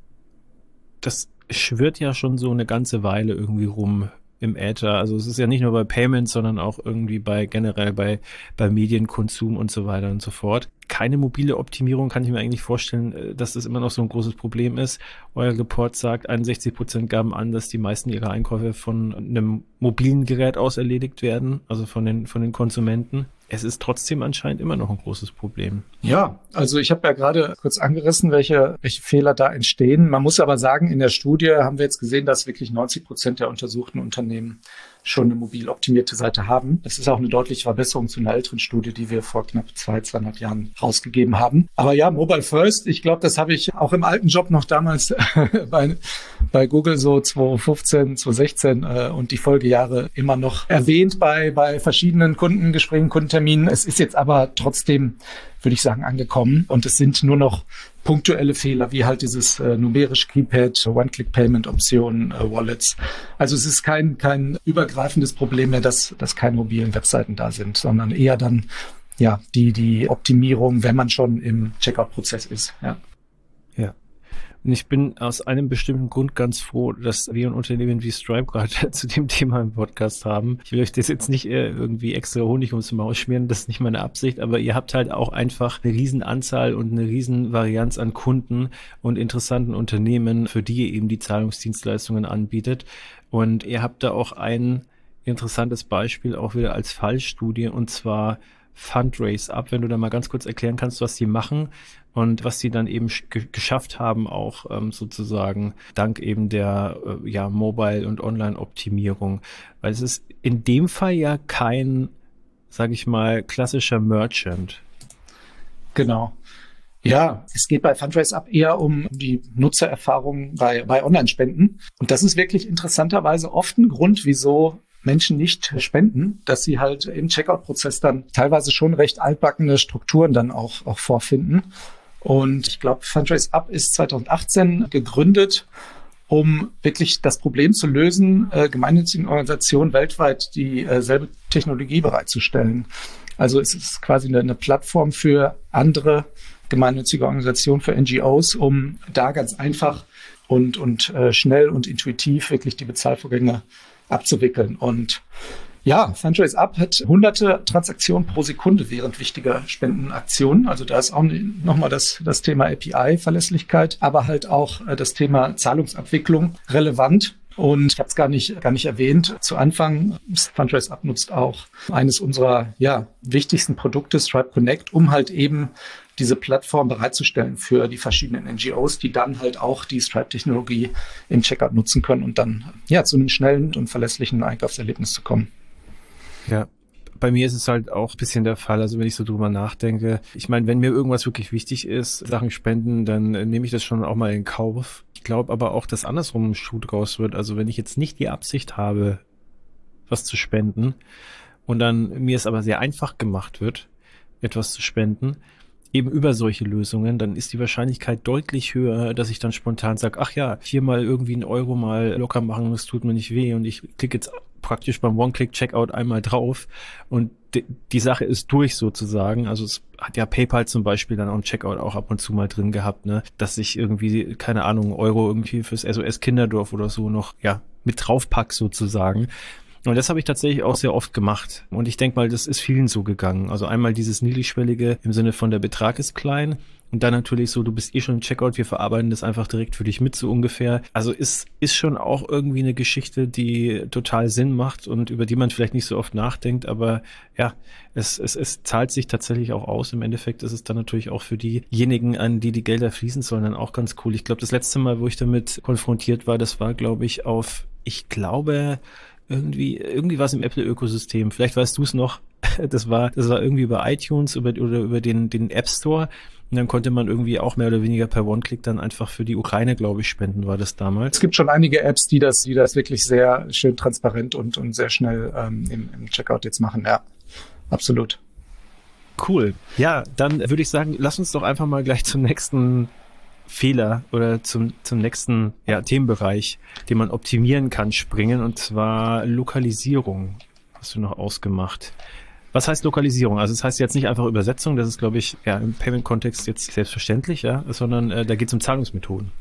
das schwirrt ja schon so eine ganze Weile irgendwie rum im Äther. Also es ist ja nicht nur bei Payments, sondern auch irgendwie generell bei Medienkonsum und so weiter und so fort. Keine mobile Optimierung kann ich mir eigentlich vorstellen, dass das immer noch so ein großes Problem ist. Euer Report sagt, 61% gaben an, dass die meisten ihrer Einkäufe von einem mobilen Gerät aus erledigt werden, also von den Konsumenten. Es ist trotzdem anscheinend immer noch ein großes Problem. Ja, also ich habe ja gerade kurz angerissen, welche Fehler da entstehen. Man muss aber sagen, in der Studie haben wir jetzt gesehen, dass wirklich 90% der untersuchten Unternehmen schon eine mobil optimierte Seite haben. Das ist auch eine deutliche Verbesserung zu einer älteren Studie, die wir vor knapp 2,5 Jahren rausgegeben haben. Aber ja, Mobile First, ich glaube, das habe ich auch im alten Job noch damals bei Google so 2015, 2016 und die Folgejahre immer noch erwähnt bei verschiedenen Kundengesprächen, Kundenterminen. Es ist jetzt aber trotzdem, würde ich sagen, angekommen und es sind nur noch punktuelle Fehler, wie halt dieses numerisch Keypad, One-Click-Payment-Optionen, Wallets. Also es ist kein übergreifendes Problem mehr, dass keine mobilen Webseiten da sind, sondern eher dann ja die Optimierung, wenn man schon im Checkout-Prozess ist. Ja. Ja. Und ich bin aus einem bestimmten Grund ganz froh, dass wir ein Unternehmen wie Stripe gerade zu dem Thema im Podcast haben. Ich will euch das jetzt nicht irgendwie extra Honig ums Maul schmieren, das ist nicht meine Absicht, aber ihr habt halt auch einfach eine riesen Anzahl und eine riesen Varianz an Kunden und interessanten Unternehmen, für die ihr eben die Zahlungsdienstleistungen anbietet. Und ihr habt da auch ein interessantes Beispiel auch wieder als Fallstudie, und zwar Fundraise Up, wenn du da mal ganz kurz erklären kannst, was die machen und was sie dann eben geschafft haben, auch sozusagen dank eben der Mobile- und Online-Optimierung. Weil es ist in dem Fall ja kein, sage ich mal, klassischer Merchant. Genau. Ja, es geht bei Fundraise Up eher um die Nutzererfahrung bei Online-Spenden. Und das ist wirklich interessanterweise oft ein Grund, wieso Menschen nicht spenden, dass sie halt im Checkout-Prozess dann teilweise schon recht altbackene Strukturen dann auch vorfinden. Und ich glaube, Fundraise Up ist 2018 gegründet, um wirklich das Problem zu lösen, gemeinnützigen Organisationen weltweit dieselbe Technologie bereitzustellen. Also es ist quasi eine Plattform für andere gemeinnützige Organisationen, für NGOs, um da ganz einfach und schnell und intuitiv wirklich die Bezahlvorgänge abzuwickeln. Und ja, Fundraise Up hat hunderte Transaktionen pro Sekunde während wichtiger Spendenaktionen. Also da ist auch nochmal das Thema API-Verlässlichkeit, aber halt auch das Thema Zahlungsabwicklung relevant. Und ich habe es gar nicht erwähnt. Zu Anfang, Fundraise Up nutzt auch eines unserer wichtigsten Produkte, Stripe Connect, um halt eben diese Plattform bereitzustellen für die verschiedenen NGOs, die dann halt auch die Stripe-Technologie im Checkout nutzen können und dann zu einem schnellen und verlässlichen Einkaufserlebnis zu kommen. Ja. Bei mir ist es halt auch ein bisschen der Fall, also wenn ich so drüber nachdenke, ich meine, wenn mir irgendwas wirklich wichtig ist, Sachen spenden, dann nehme ich das schon auch mal in Kauf. Ich glaube aber auch, dass andersrum ein Schuh draus wird. Also wenn ich jetzt nicht die Absicht habe, was zu spenden und dann mir es aber sehr einfach gemacht wird, etwas zu spenden, eben über solche Lösungen, dann ist die Wahrscheinlichkeit deutlich höher, dass ich dann spontan sage, ach ja, hier mal irgendwie einen Euro mal locker machen, das tut mir nicht weh und ich klicke jetzt praktisch beim One-Click-Checkout einmal drauf und die Sache ist durch sozusagen. Also es hat ja PayPal zum Beispiel dann auch im Checkout auch ab und zu mal drin gehabt, ne, dass ich irgendwie, keine Ahnung, Euro irgendwie fürs SOS Kinderdorf oder so noch, mit draufpack sozusagen. Und das habe ich tatsächlich auch sehr oft gemacht. Und ich denke mal, das ist vielen so gegangen. Also einmal dieses Niedrigschwellige im Sinne von der Betrag ist klein. Und dann natürlich so, du bist schon im Checkout, wir verarbeiten das einfach direkt für dich mit, so ungefähr. Also ist schon auch irgendwie eine Geschichte, die total Sinn macht und über die man vielleicht nicht so oft nachdenkt. Aber ja, es zahlt sich tatsächlich auch aus. Im Endeffekt ist es dann natürlich auch für diejenigen, an die Gelder fließen sollen, dann auch ganz cool. Ich glaube, das letzte Mal, wo ich damit konfrontiert war, das war, glaube ich, irgendwie was im Apple-Ökosystem. Vielleicht weißt du es noch. das war irgendwie über iTunes oder über den App Store. Und dann konnte man irgendwie auch mehr oder weniger per One-Click dann einfach für die Ukraine, glaube ich, spenden, war das damals. Es gibt schon einige Apps, die das wirklich sehr schön transparent und sehr schnell im Checkout jetzt machen. Ja, absolut. Cool. Ja, dann würde ich sagen, lass uns doch einfach mal gleich zum nächsten Fehler oder zum nächsten Themenbereich, den man optimieren kann, springen, und zwar Lokalisierung. Hast du noch ausgemacht? Was heißt Lokalisierung? Also es heißt jetzt nicht einfach Übersetzung, das ist, glaube ich, im Payment-Kontext jetzt selbstverständlich, sondern da geht es um Zahlungsmethoden.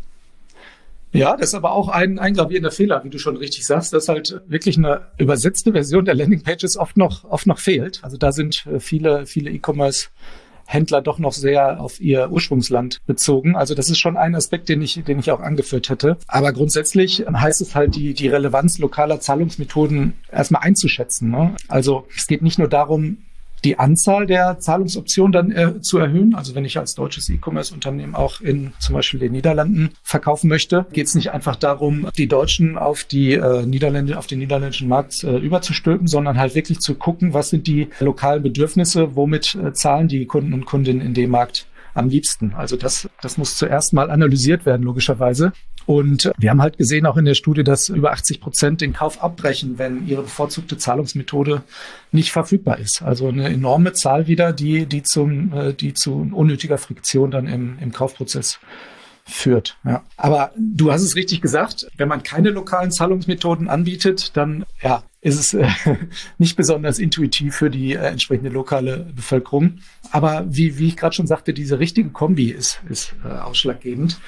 Ja, das ist aber auch ein gravierender Fehler, wie du schon richtig sagst, dass halt wirklich eine übersetzte Version der Landingpages oft noch fehlt. Also da sind viele E-Commerce-Händler doch noch sehr auf ihr Ursprungsland bezogen. Also das ist schon ein Aspekt, den ich auch angeführt hätte. Aber grundsätzlich heißt es halt, die Relevanz lokaler Zahlungsmethoden erstmal einzuschätzen, ne? Also es geht nicht nur darum, die Anzahl der Zahlungsoptionen dann zu erhöhen. Also wenn ich als deutsches E-Commerce-Unternehmen auch in zum Beispiel den Niederlanden verkaufen möchte, geht es nicht einfach darum, die Deutschen auf den niederländischen Markt überzustülpen, sondern halt wirklich zu gucken, was sind die lokalen Bedürfnisse, womit zahlen die Kunden und Kundinnen in dem Markt am liebsten. Also das muss zuerst mal analysiert werden, logischerweise. Und wir haben halt gesehen, auch in der Studie, dass über 80% den Kauf abbrechen, wenn ihre bevorzugte Zahlungsmethode nicht verfügbar ist. Also eine enorme Zahl wieder, die zu unnötiger Friktion dann im Kaufprozess führt. Ja. Aber du hast es richtig gesagt, wenn man keine lokalen Zahlungsmethoden anbietet, dann ist es nicht besonders intuitiv für die entsprechende lokale Bevölkerung. Aber wie ich gerade schon sagte, diese richtige Kombi ist ausschlaggebend.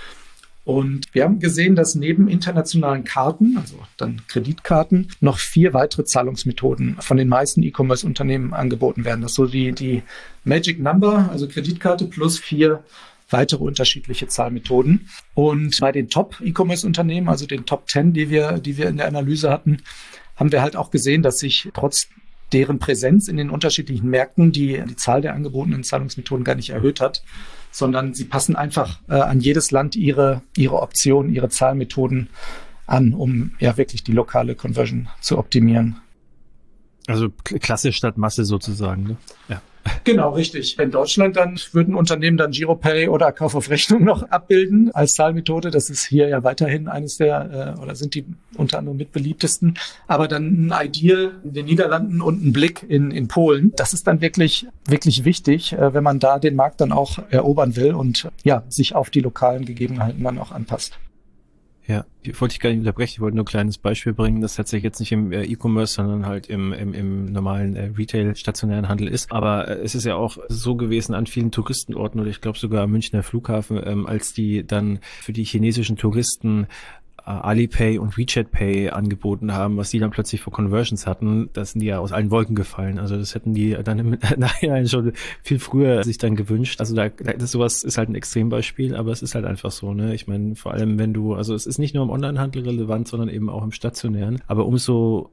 Und wir haben gesehen, dass neben internationalen Karten, also dann Kreditkarten, noch 4 weitere Zahlungsmethoden von den meisten E-Commerce-Unternehmen angeboten werden. Das ist so die Magic Number, also Kreditkarte plus 4 weitere unterschiedliche Zahlmethoden. Und bei den Top-E-Commerce-Unternehmen, also den Top 10, die wir in der Analyse hatten, haben wir halt auch gesehen, dass sich trotz deren Präsenz in den unterschiedlichen Märkten die Zahl der angebotenen Zahlungsmethoden gar nicht erhöht hat, sondern sie passen einfach an jedes Land ihre Optionen, ihre Zahlmethoden an, um wirklich die lokale Conversion zu optimieren. Also Klasse statt Masse sozusagen, ne? Ja. Genau, richtig. In Deutschland dann würden Unternehmen dann Giropay oder Kauf auf Rechnung noch abbilden als Zahlmethode. Das ist hier ja weiterhin eines der, oder sind die unter anderem mit beliebtesten. Aber dann ein Ideal in den Niederlanden und ein Blick in Polen. Das ist dann wirklich, wirklich wichtig, wenn man da den Markt dann auch erobern will und sich auf die lokalen Gegebenheiten dann auch anpasst. Ja, wollte ich gar nicht unterbrechen, ich wollte nur ein kleines Beispiel bringen, das tatsächlich jetzt nicht im E-Commerce, sondern halt im normalen Retail-stationären Handel ist. Aber es ist ja auch so gewesen an vielen Touristenorten oder ich glaube sogar am Münchner Flughafen, als die dann für die chinesischen Touristen Alipay und WeChat Pay angeboten haben, was die dann plötzlich für Conversions hatten, das sind die ja aus allen Wolken gefallen. Also das hätten die dann im Nachhinein schon viel früher sich dann gewünscht. Also sowas ist halt ein Extrembeispiel, aber es ist halt einfach so, ne? Ich meine, vor allem also es ist nicht nur im Onlinehandel relevant, sondern eben auch im stationären. Aber umso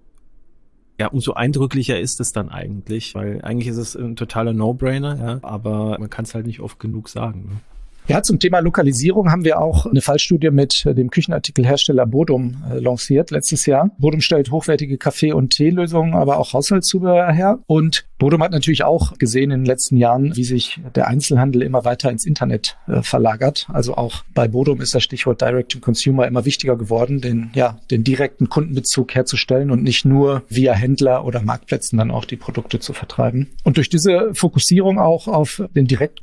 eindrücklicher ist es dann eigentlich, weil eigentlich ist es ein totaler No-Brainer, aber man kann es halt nicht oft genug sagen, ne? Ja, zum Thema Lokalisierung haben wir auch eine Fallstudie mit dem Küchenartikelhersteller Bodum lanciert letztes Jahr. Bodum stellt hochwertige Kaffee- und Teelösungen, aber auch Haushaltszubehör her. Und Bodum hat natürlich auch gesehen in den letzten Jahren, wie sich der Einzelhandel immer weiter ins Internet verlagert. Also auch bei Bodum ist das Stichwort Direct-to-Consumer immer wichtiger geworden, den direkten Kundenbezug herzustellen und nicht nur via Händler oder Marktplätzen dann auch die Produkte zu vertreiben. Und durch diese Fokussierung auch auf den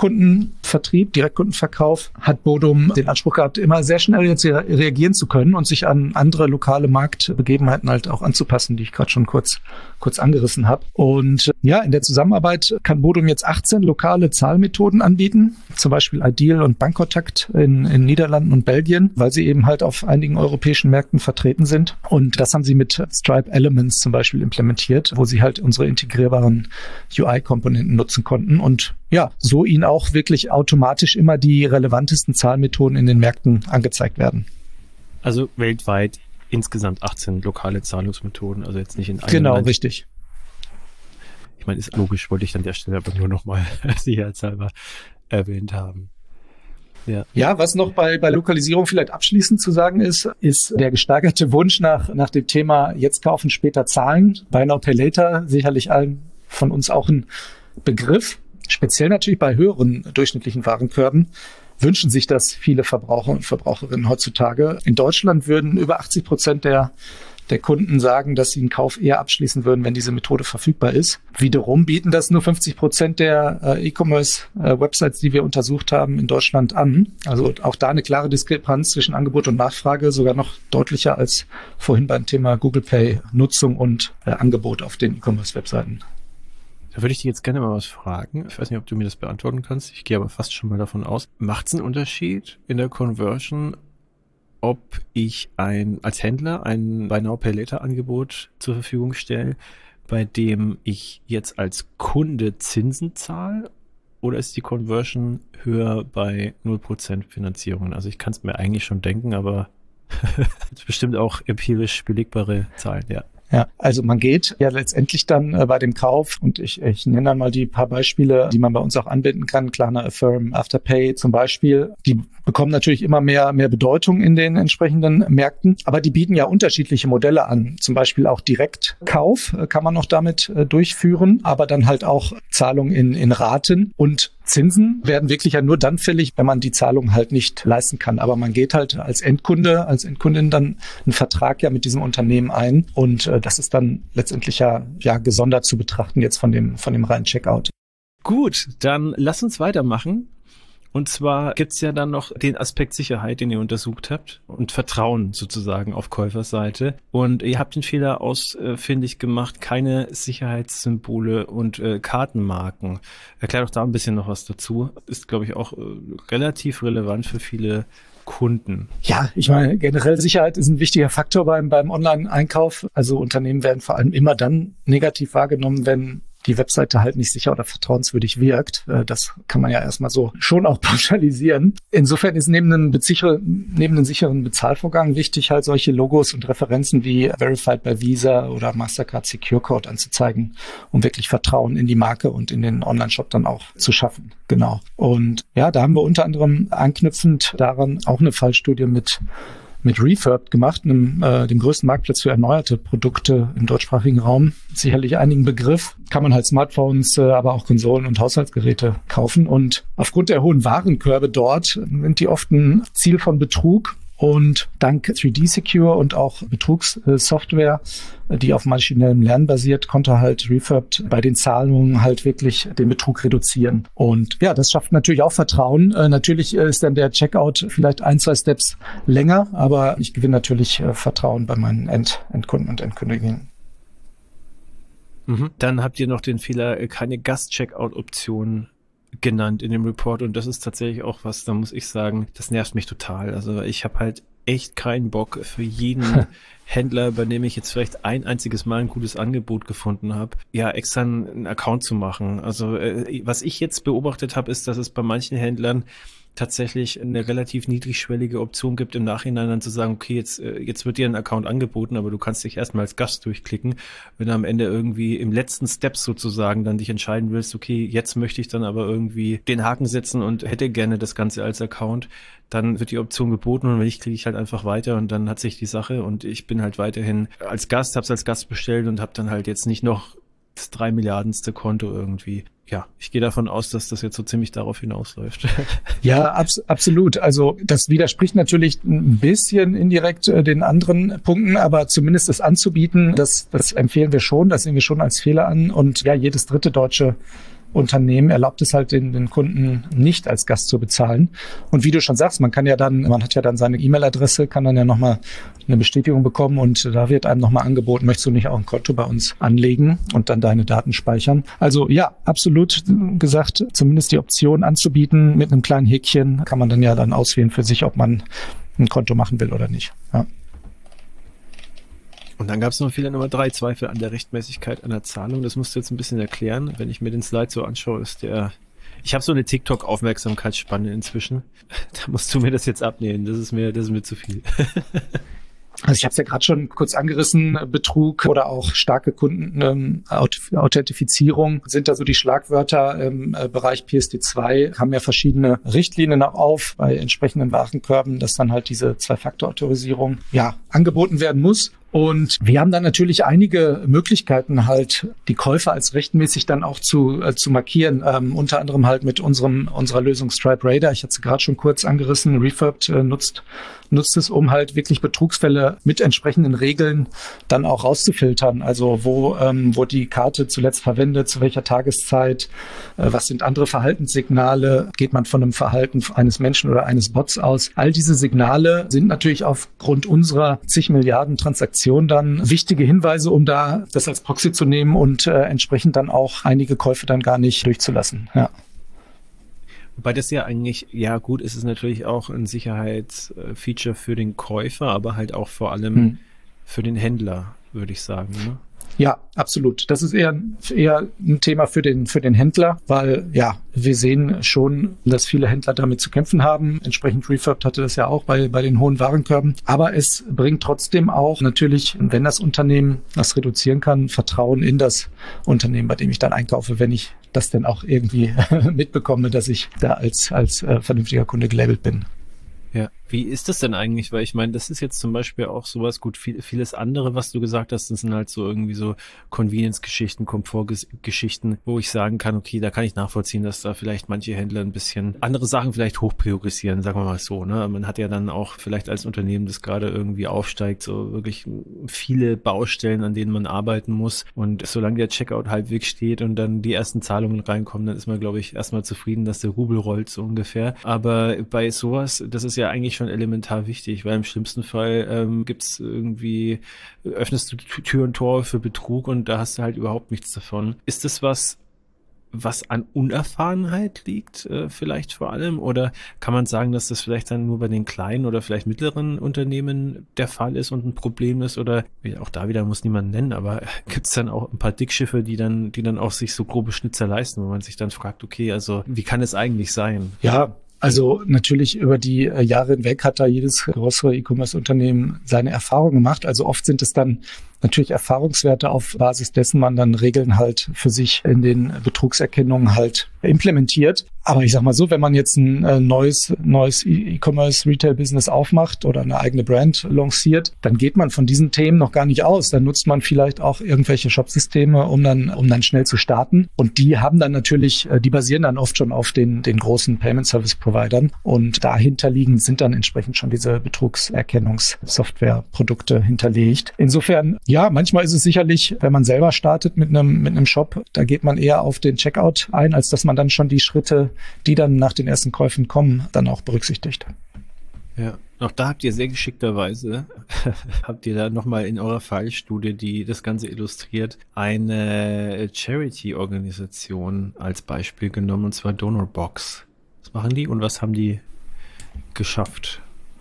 Direktkundenverkauf hat Bodum den Anspruch gehabt, immer sehr schnell jetzt reagieren zu können und sich an andere lokale Marktbegebenheiten halt auch anzupassen, die ich gerade schon kurz angerissen habe. Und in der Zusammenarbeit kann Bodum jetzt 18 lokale Zahlmethoden anbieten, zum Beispiel Ideal und Bankkontakt in Niederlanden und Belgien, weil sie eben halt auf einigen europäischen Märkten vertreten sind. Und das haben sie mit Stripe Elements zum Beispiel implementiert, wo sie halt unsere integrierbaren UI-Komponenten nutzen konnten und so ihnen auch wirklich automatisch immer die relevantesten Zahlmethoden in den Märkten angezeigt werden. Also weltweit insgesamt 18 lokale Zahlungsmethoden, also jetzt nicht in einem Genau, Land. Richtig. Ich meine, ist logisch, wollte ich an der Stelle aber nur nochmal sicherheitshalber erwähnt haben. Ja, was noch bei Lokalisierung vielleicht abschließend zu sagen ist der gesteigerte Wunsch nach dem Thema jetzt kaufen, später zahlen. Buy Now, Pay Later, sicherlich allen von uns auch ein Begriff. Speziell natürlich bei höheren durchschnittlichen Warenkörben wünschen sich das viele Verbraucher und Verbraucherinnen heutzutage. In Deutschland würden über 80% der Kunden sagen, dass sie einen Kauf eher abschließen würden, wenn diese Methode verfügbar ist. Wiederum bieten das nur 50% der E-Commerce-Websites, die wir untersucht haben, in Deutschland an. Also auch da eine klare Diskrepanz zwischen Angebot und Nachfrage, sogar noch deutlicher als vorhin beim Thema Google Pay Nutzung und Angebot auf den E-Commerce-Webseiten. Da würde ich dich jetzt gerne mal was fragen. Ich weiß nicht, ob du mir das beantworten kannst. Ich gehe aber fast schon mal davon aus. Macht es einen Unterschied in der Conversion, ob ich als Händler ein Buy Now Pay Later Angebot zur Verfügung stelle, bei dem ich jetzt als Kunde Zinsen zahle, oder ist die Conversion höher bei 0% Finanzierungen? Also ich kann es mir eigentlich schon denken, aber es ist bestimmt auch empirisch belegbare Zahlen, ja. Ja, also man geht ja letztendlich dann bei dem Kauf, und ich nenne dann mal die paar Beispiele, die man bei uns auch anbinden kann, Klarna, Affirm, Afterpay zum Beispiel. Die bekommen natürlich immer mehr Bedeutung in den entsprechenden Märkten, aber die bieten ja unterschiedliche Modelle an. Zum Beispiel auch Direktkauf kann man noch damit durchführen, aber dann halt auch Zahlung in Raten, und Zinsen werden wirklich ja nur dann fällig, wenn man die Zahlung halt nicht leisten kann. Aber man geht halt als Endkunde, als Endkundin dann einen Vertrag ja mit diesem Unternehmen ein, und das ist dann letztendlich ja gesondert zu betrachten jetzt von dem reinen Checkout. Gut, dann lass uns weitermachen. Und zwar gibt's ja dann noch den Aspekt Sicherheit, den ihr untersucht habt, und Vertrauen sozusagen auf Käuferseite. Und ihr habt den Fehler ausfindig gemacht, keine Sicherheitssymbole und Kartenmarken. Erklär doch da ein bisschen noch was dazu. Ist, glaube ich, auch relativ relevant für viele Kunden. Ja, ich meine, generell Sicherheit ist ein wichtiger Faktor beim Online-Einkauf. Also Unternehmen werden vor allem immer dann negativ wahrgenommen, wenn die Webseite halt nicht sicher oder vertrauenswürdig wirkt. Das kann man ja erstmal so schon auch pauschalisieren. Insofern ist neben einem sicheren Bezahlvorgang wichtig, halt solche Logos und Referenzen wie Verified by Visa oder Mastercard Secure Code anzuzeigen, um wirklich Vertrauen in die Marke und in den Online-Shop dann auch zu schaffen. Genau. Und ja, da haben wir unter anderem anknüpfend daran auch eine Fallstudie mit Refurb gemacht, dem größten Marktplatz für erneuerte Produkte im deutschsprachigen Raum. Sicherlich einigen Begriff. Kann man halt Smartphones, aber auch Konsolen und Haushaltsgeräte kaufen. Und aufgrund der hohen Warenkörbe dort sind die oft ein Ziel von Betrug. Und dank 3D Secure und auch Betrugssoftware, die auf maschinellem Lernen basiert, konnte halt Refurb bei den Zahlungen halt wirklich den Betrug reduzieren. Und ja, das schafft natürlich auch Vertrauen. Natürlich ist dann der Checkout vielleicht 1-2 Steps länger, aber ich gewinne natürlich Vertrauen bei meinen Endkunden und Endkundinnen. Dann habt ihr noch den Fehler, keine Gast-Checkout-Option genannt in dem Report, und das ist tatsächlich auch was, da muss ich sagen, das nervt mich total. Also ich habe halt echt keinen Bock, für jeden Händler, bei dem ich jetzt vielleicht ein einziges Mal ein gutes Angebot gefunden habe, ja, extra einen Account zu machen. Also was ich jetzt beobachtet habe, ist, dass es bei manchen Händlern tatsächlich eine relativ niedrigschwellige Option gibt, im Nachhinein dann zu sagen, okay, jetzt wird dir ein Account angeboten, aber du kannst dich erstmal als Gast durchklicken. Wenn du am Ende irgendwie im letzten Step sozusagen dann dich entscheiden willst, okay, jetzt möchte ich dann aber irgendwie den Haken setzen und hätte gerne das Ganze als Account, dann wird die Option geboten, und wenn nicht, klicke ich halt einfach weiter, und dann hat sich die Sache, und ich bin halt weiterhin als Gast, hab's als Gast bestellt und hab dann halt jetzt nicht noch das 3 Milliardenste Konto irgendwie. Ja, ich gehe davon aus, dass das jetzt so ziemlich darauf hinausläuft. Ja, absolut. Also das widerspricht natürlich ein bisschen indirekt den anderen Punkten, aber zumindest das anzubieten, das empfehlen wir schon, das sehen wir schon als Fehler an. Und ja, jedes dritte deutsche Unternehmen erlaubt es halt den Kunden nicht als Gast zu bezahlen. Und wie du schon sagst, man hat ja dann seine E-Mail-Adresse, kann dann ja nochmal eine Bestätigung bekommen, und da wird einem nochmal angeboten, möchtest du nicht auch ein Konto bei uns anlegen und dann deine Daten speichern. Also ja, absolut gesagt, zumindest die Option anzubieten mit einem kleinen Häkchen, kann man dann ja dann auswählen für sich, ob man ein Konto machen will oder nicht. Ja. Und dann gab es noch Fehler Nummer 3, Zweifel an der Rechtmäßigkeit einer Zahlung. Das musst du jetzt ein bisschen erklären. Wenn ich mir den Slide so anschaue, ich habe so eine TikTok-Aufmerksamkeitsspanne inzwischen. Da musst du mir das jetzt abnehmen. Das ist mir zu viel. Also ich habe es ja gerade schon kurz angerissen, Betrug oder auch starke Kundenauthentifizierung sind da so die Schlagwörter im Bereich PSD2, haben ja verschiedene Richtlinien auch auf bei entsprechenden Warenkörben, dass dann halt diese Zwei-Faktor-Autorisierung ja angeboten werden muss. Und wir haben dann natürlich einige Möglichkeiten halt, die Käufer als rechtmäßig dann auch zu markieren. Unter anderem halt mit unserer Lösung Stripe Radar. Ich hatte es gerade schon kurz angerissen. Refurbed nutzt es, um halt wirklich Betrugsfälle mit entsprechenden Regeln dann auch rauszufiltern. Also wo die Karte zuletzt verwendet, zu welcher Tageszeit, was sind andere Verhaltenssignale, geht man von einem Verhalten eines Menschen oder eines Bots aus. All diese Signale sind natürlich aufgrund unserer zig Milliarden Transaktionen dann wichtige Hinweise, um da das als Proxy zu nehmen und entsprechend dann auch einige Käufe dann gar nicht durchzulassen. Ja. Wobei das ja eigentlich, ja gut, ist es natürlich auch ein Sicherheitsfeature für den Käufer, aber halt auch vor allem für den Händler, würde ich sagen, ne? Ja, absolut. Das ist eher ein Thema für den Händler, weil ja, wir sehen schon, dass viele Händler damit zu kämpfen haben. Entsprechend Refurbed hatte das ja auch bei den hohen Warenkörben. Aber es bringt trotzdem auch natürlich, wenn das Unternehmen das reduzieren kann, Vertrauen in das Unternehmen, bei dem ich dann einkaufe, wenn ich das denn auch irgendwie mitbekomme, dass ich da als vernünftiger Kunde gelabelt bin. Ja, wie ist das denn eigentlich? Weil ich meine, das ist jetzt zum Beispiel auch sowas, gut, vieles andere, was du gesagt hast, das sind halt so irgendwie so Convenience-Geschichten, Komfort-Geschichten, wo ich sagen kann, okay, da kann ich nachvollziehen, dass da vielleicht manche Händler ein bisschen andere Sachen vielleicht hochpriorisieren, sagen wir mal so, ne? Man hat ja dann auch vielleicht als Unternehmen, das gerade irgendwie aufsteigt, so wirklich viele Baustellen, an denen man arbeiten muss, und solange der Checkout halbwegs steht und dann die ersten Zahlungen reinkommen, dann ist man, glaube ich, erstmal zufrieden, dass der Rubel rollt, so ungefähr. Aber bei sowas, das ist ja eigentlich schon elementar wichtig, weil im schlimmsten Fall gibt's irgendwie, öffnest du Tür und Tor für Betrug und da hast du halt überhaupt nichts davon. Ist das was an Unerfahrenheit liegt, vielleicht vor allem? Oder kann man sagen, dass das vielleicht dann nur bei den kleinen oder vielleicht mittleren Unternehmen der Fall ist und ein Problem ist? Oder auch da wieder muss niemand nennen, aber gibt's dann auch ein paar Dickschiffe, die dann auch sich so grobe Schnitzer leisten, wo man sich dann fragt, okay, also wie kann es eigentlich sein? Ja, also natürlich über die Jahre hinweg hat da jedes größere E-Commerce-Unternehmen seine Erfahrungen gemacht. Also oft sind es dann natürlich Erfahrungswerte, auf Basis dessen man dann Regeln halt für sich in den Betrugserkennungen halt implementiert. Aber ich sag mal so, wenn man jetzt ein neues E-Commerce-Retail-Business aufmacht oder eine eigene Brand lanciert, dann geht man von diesen Themen noch gar nicht aus. Dann nutzt man vielleicht auch irgendwelche Shop-Systeme, um dann schnell zu starten. Und die haben dann natürlich, die basieren dann oft schon auf den großen Payment-Service-Providern. Und dahinter liegend sind dann entsprechend schon diese Betrugserkennungssoftware-Produkte hinterlegt. Insofern, ja, manchmal ist es sicherlich, wenn man selber startet mit einem Shop, da geht man eher auf den Checkout ein, als dass man dann schon die Schritte, die dann nach den ersten Käufen kommen, dann auch berücksichtigt. Ja, auch da habt ihr sehr geschickterweise, habt ihr da nochmal in eurer Fallstudie, die das Ganze illustriert, eine Charity-Organisation als Beispiel genommen, und zwar DonorBox. Was machen die und was haben die geschafft?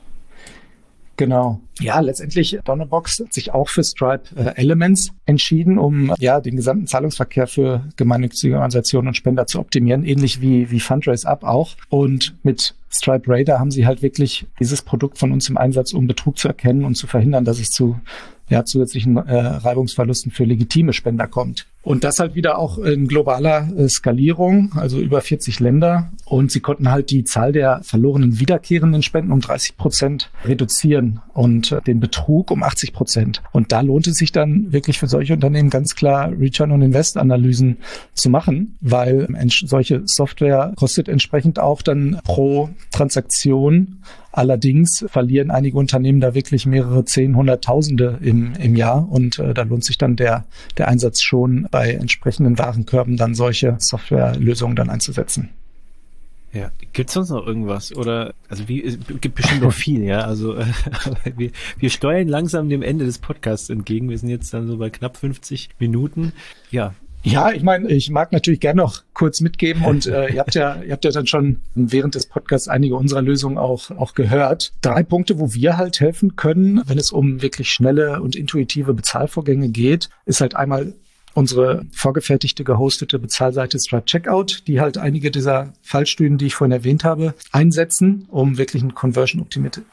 Genau. Ja, letztendlich DonorBox hat sich auch für Stripe Elements entschieden, um den gesamten Zahlungsverkehr für gemeinnützige Organisationen und Spender zu optimieren, ähnlich wie FundraiseUp auch. Und mit Stripe Radar haben sie halt wirklich dieses Produkt von uns im Einsatz, um Betrug zu erkennen und zu verhindern, dass es zu zusätzlichen Reibungsverlusten für legitime Spender kommt. Und das halt wieder auch in globaler Skalierung, also über 40 Länder. Und sie konnten halt die Zahl der verlorenen wiederkehrenden Spenden um 30% reduzieren und den Betrug um 80%. Und da lohnt es sich dann wirklich für solche Unternehmen ganz klar Return on Invest Analysen zu machen, weil solche Software kostet entsprechend auch dann pro Transaktion. Allerdings verlieren einige Unternehmen da wirklich mehrere 10, Hunderttausende im Jahr und da lohnt sich dann der Einsatz schon, bei entsprechenden Warenkörben dann solche Softwarelösungen dann einzusetzen. Ja, gibt's sonst noch irgendwas? Oder, also es gibt bestimmt noch viel, ja. Also wir steuern langsam dem Ende des Podcasts entgegen. Wir sind jetzt dann so bei knapp 50 Minuten. Ja. Ja, ich meine, ich mag natürlich gerne noch kurz mitgeben und ihr habt ja dann schon während des Podcasts einige unserer Lösungen auch gehört. 3 Punkte, wo wir halt helfen können, wenn es um wirklich schnelle und intuitive Bezahlvorgänge geht, ist halt einmal unsere vorgefertigte, gehostete Bezahlseite Stripe Checkout, die halt einige dieser Fallstudien, die ich vorhin erwähnt habe, einsetzen, um wirklich ein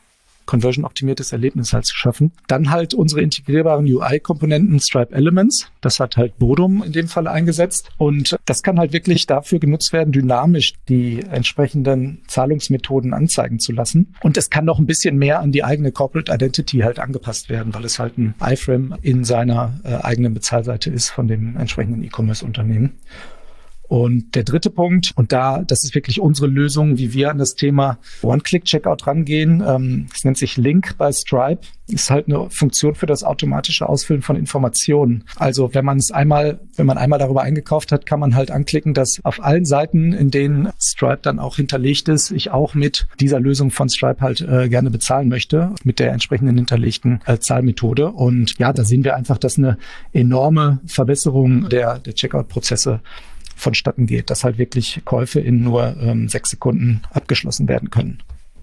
conversion-optimiertes Erlebnis halt zu schaffen. Dann halt unsere integrierbaren UI-Komponenten Stripe Elements. Das hat halt Bodum in dem Fall eingesetzt. Und das kann halt wirklich dafür genutzt werden, dynamisch die entsprechenden Zahlungsmethoden anzeigen zu lassen. Und es kann noch ein bisschen mehr an die eigene Corporate Identity halt angepasst werden, weil es halt ein iFrame in seiner eigenen Bezahlseite ist von dem entsprechenden E-Commerce-Unternehmen. Und der dritte Punkt, und das ist wirklich unsere Lösung, wie wir an das Thema One-Click-Checkout rangehen. Es nennt sich Link bei Stripe. Ist halt eine Funktion für das automatische Ausfüllen von Informationen. Also wenn man einmal darüber eingekauft hat, kann man halt anklicken, dass auf allen Seiten, in denen Stripe dann auch hinterlegt ist, ich auch mit dieser Lösung von Stripe halt gerne bezahlen möchte, mit der entsprechenden hinterlegten Zahlmethode. Und ja, da sehen wir einfach, dass eine enorme Verbesserung der Checkout-Prozesse vonstatten geht, dass halt wirklich Käufe in nur 6 Sekunden abgeschlossen werden können.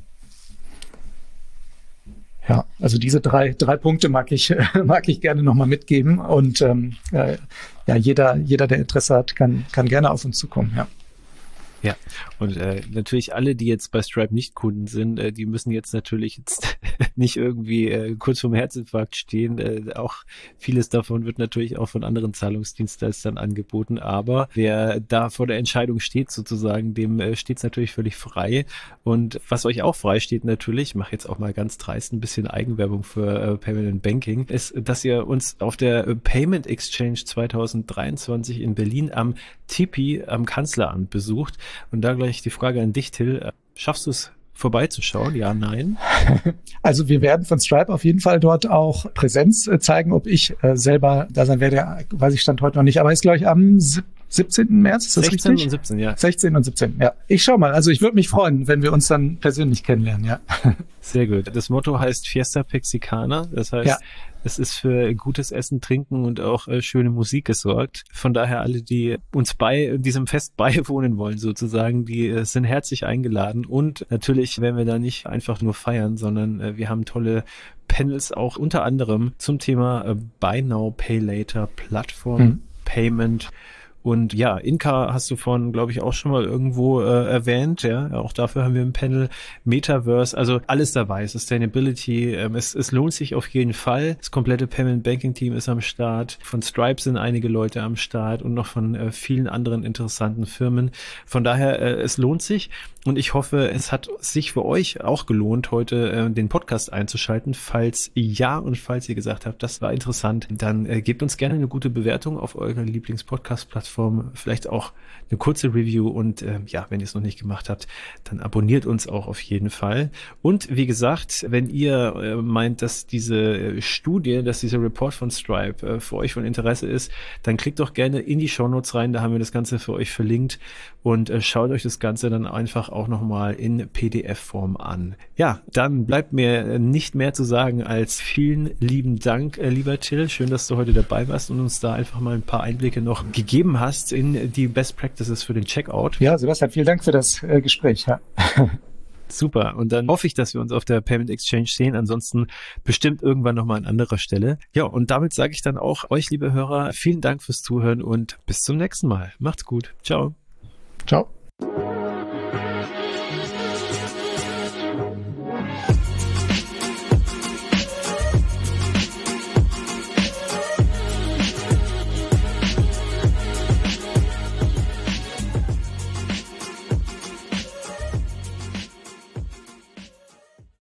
Ja, also diese drei Punkte mag ich gerne nochmal mitgeben und jeder, der Interesse hat, kann gerne auf uns zukommen, ja. Ja, und natürlich alle, die jetzt bei Stripe nicht Kunden sind, die müssen jetzt natürlich nicht irgendwie kurz vorm Herzinfarkt stehen. Auch vieles davon wird natürlich auch von anderen Zahlungsdienstleistern angeboten. Aber wer da vor der Entscheidung steht sozusagen, dem steht es natürlich völlig frei. Und was euch auch frei steht natürlich, ich mache jetzt auch mal ganz dreist ein bisschen Eigenwerbung für Payment and Banking, ist, dass ihr uns auf der Payment Exchange 2023 in Berlin am TIPI am Kanzleramt besucht. Und da gleich die Frage an dich, Till. Schaffst du es vorbeizuschauen? Ja, nein? Also wir werden von Stripe auf jeden Fall dort auch Präsenz zeigen. Ob ich selber da sein werde, weiß ich Stand heute noch nicht. Aber ist, glaube ich, am 17. März, ist das 16 richtig? 16 und 17, ja. 16 und 17, ja. Ich schau mal. Also ich würde mich freuen, wenn wir uns dann persönlich kennenlernen, ja. Sehr gut. Das Motto heißt Fiesta Pexicana. Das heißt, ja, es ist für gutes Essen, Trinken und auch schöne Musik gesorgt. Von daher alle, die uns bei diesem Fest beiwohnen wollen sozusagen, die sind herzlich eingeladen. Und natürlich werden wir da nicht einfach nur feiern, sondern wir haben tolle Panels auch unter anderem zum Thema Buy Now, Pay Later, Plattform, Payment. Und ja, Inka hast du vorhin, glaube ich, auch schon mal irgendwo erwähnt. Ja, auch dafür haben wir ein Panel. Metaverse, also alles dabei. Sustainability, es lohnt sich auf jeden Fall. Das komplette Payment Banking Team ist am Start. Von Stripe sind einige Leute am Start und noch von vielen anderen interessanten Firmen. Von daher, es lohnt sich. Und ich hoffe, es hat sich für euch auch gelohnt, heute den Podcast einzuschalten. Falls ja und falls ihr gesagt habt, das war interessant, dann gebt uns gerne eine gute Bewertung auf eurer Lieblings-Podcast-Plattform. Vielleicht auch eine kurze Review und wenn ihr es noch nicht gemacht habt, dann abonniert uns auch auf jeden Fall. Und wie gesagt, wenn ihr meint, dass diese Studie, dass dieser Report von Stripe für euch von Interesse ist, dann klickt doch gerne in die Shownotes rein, da haben wir das Ganze für euch verlinkt und schaut euch das Ganze dann einfach auch nochmal in PDF-Form an. Ja, dann bleibt mir nicht mehr zu sagen als vielen lieben Dank, lieber Till. Schön, dass du heute dabei warst und uns da einfach mal ein paar Einblicke noch gegeben hast in die Best Practices für den Checkout. Ja, Sebastian, vielen Dank für das Gespräch. Ja. Super. Und dann hoffe ich, dass wir uns auf der Payment Exchange sehen. Ansonsten bestimmt irgendwann nochmal an anderer Stelle. Ja, und damit sage ich dann auch euch, liebe Hörer, vielen Dank fürs Zuhören und bis zum nächsten Mal. Macht's gut. Ciao. Ciao.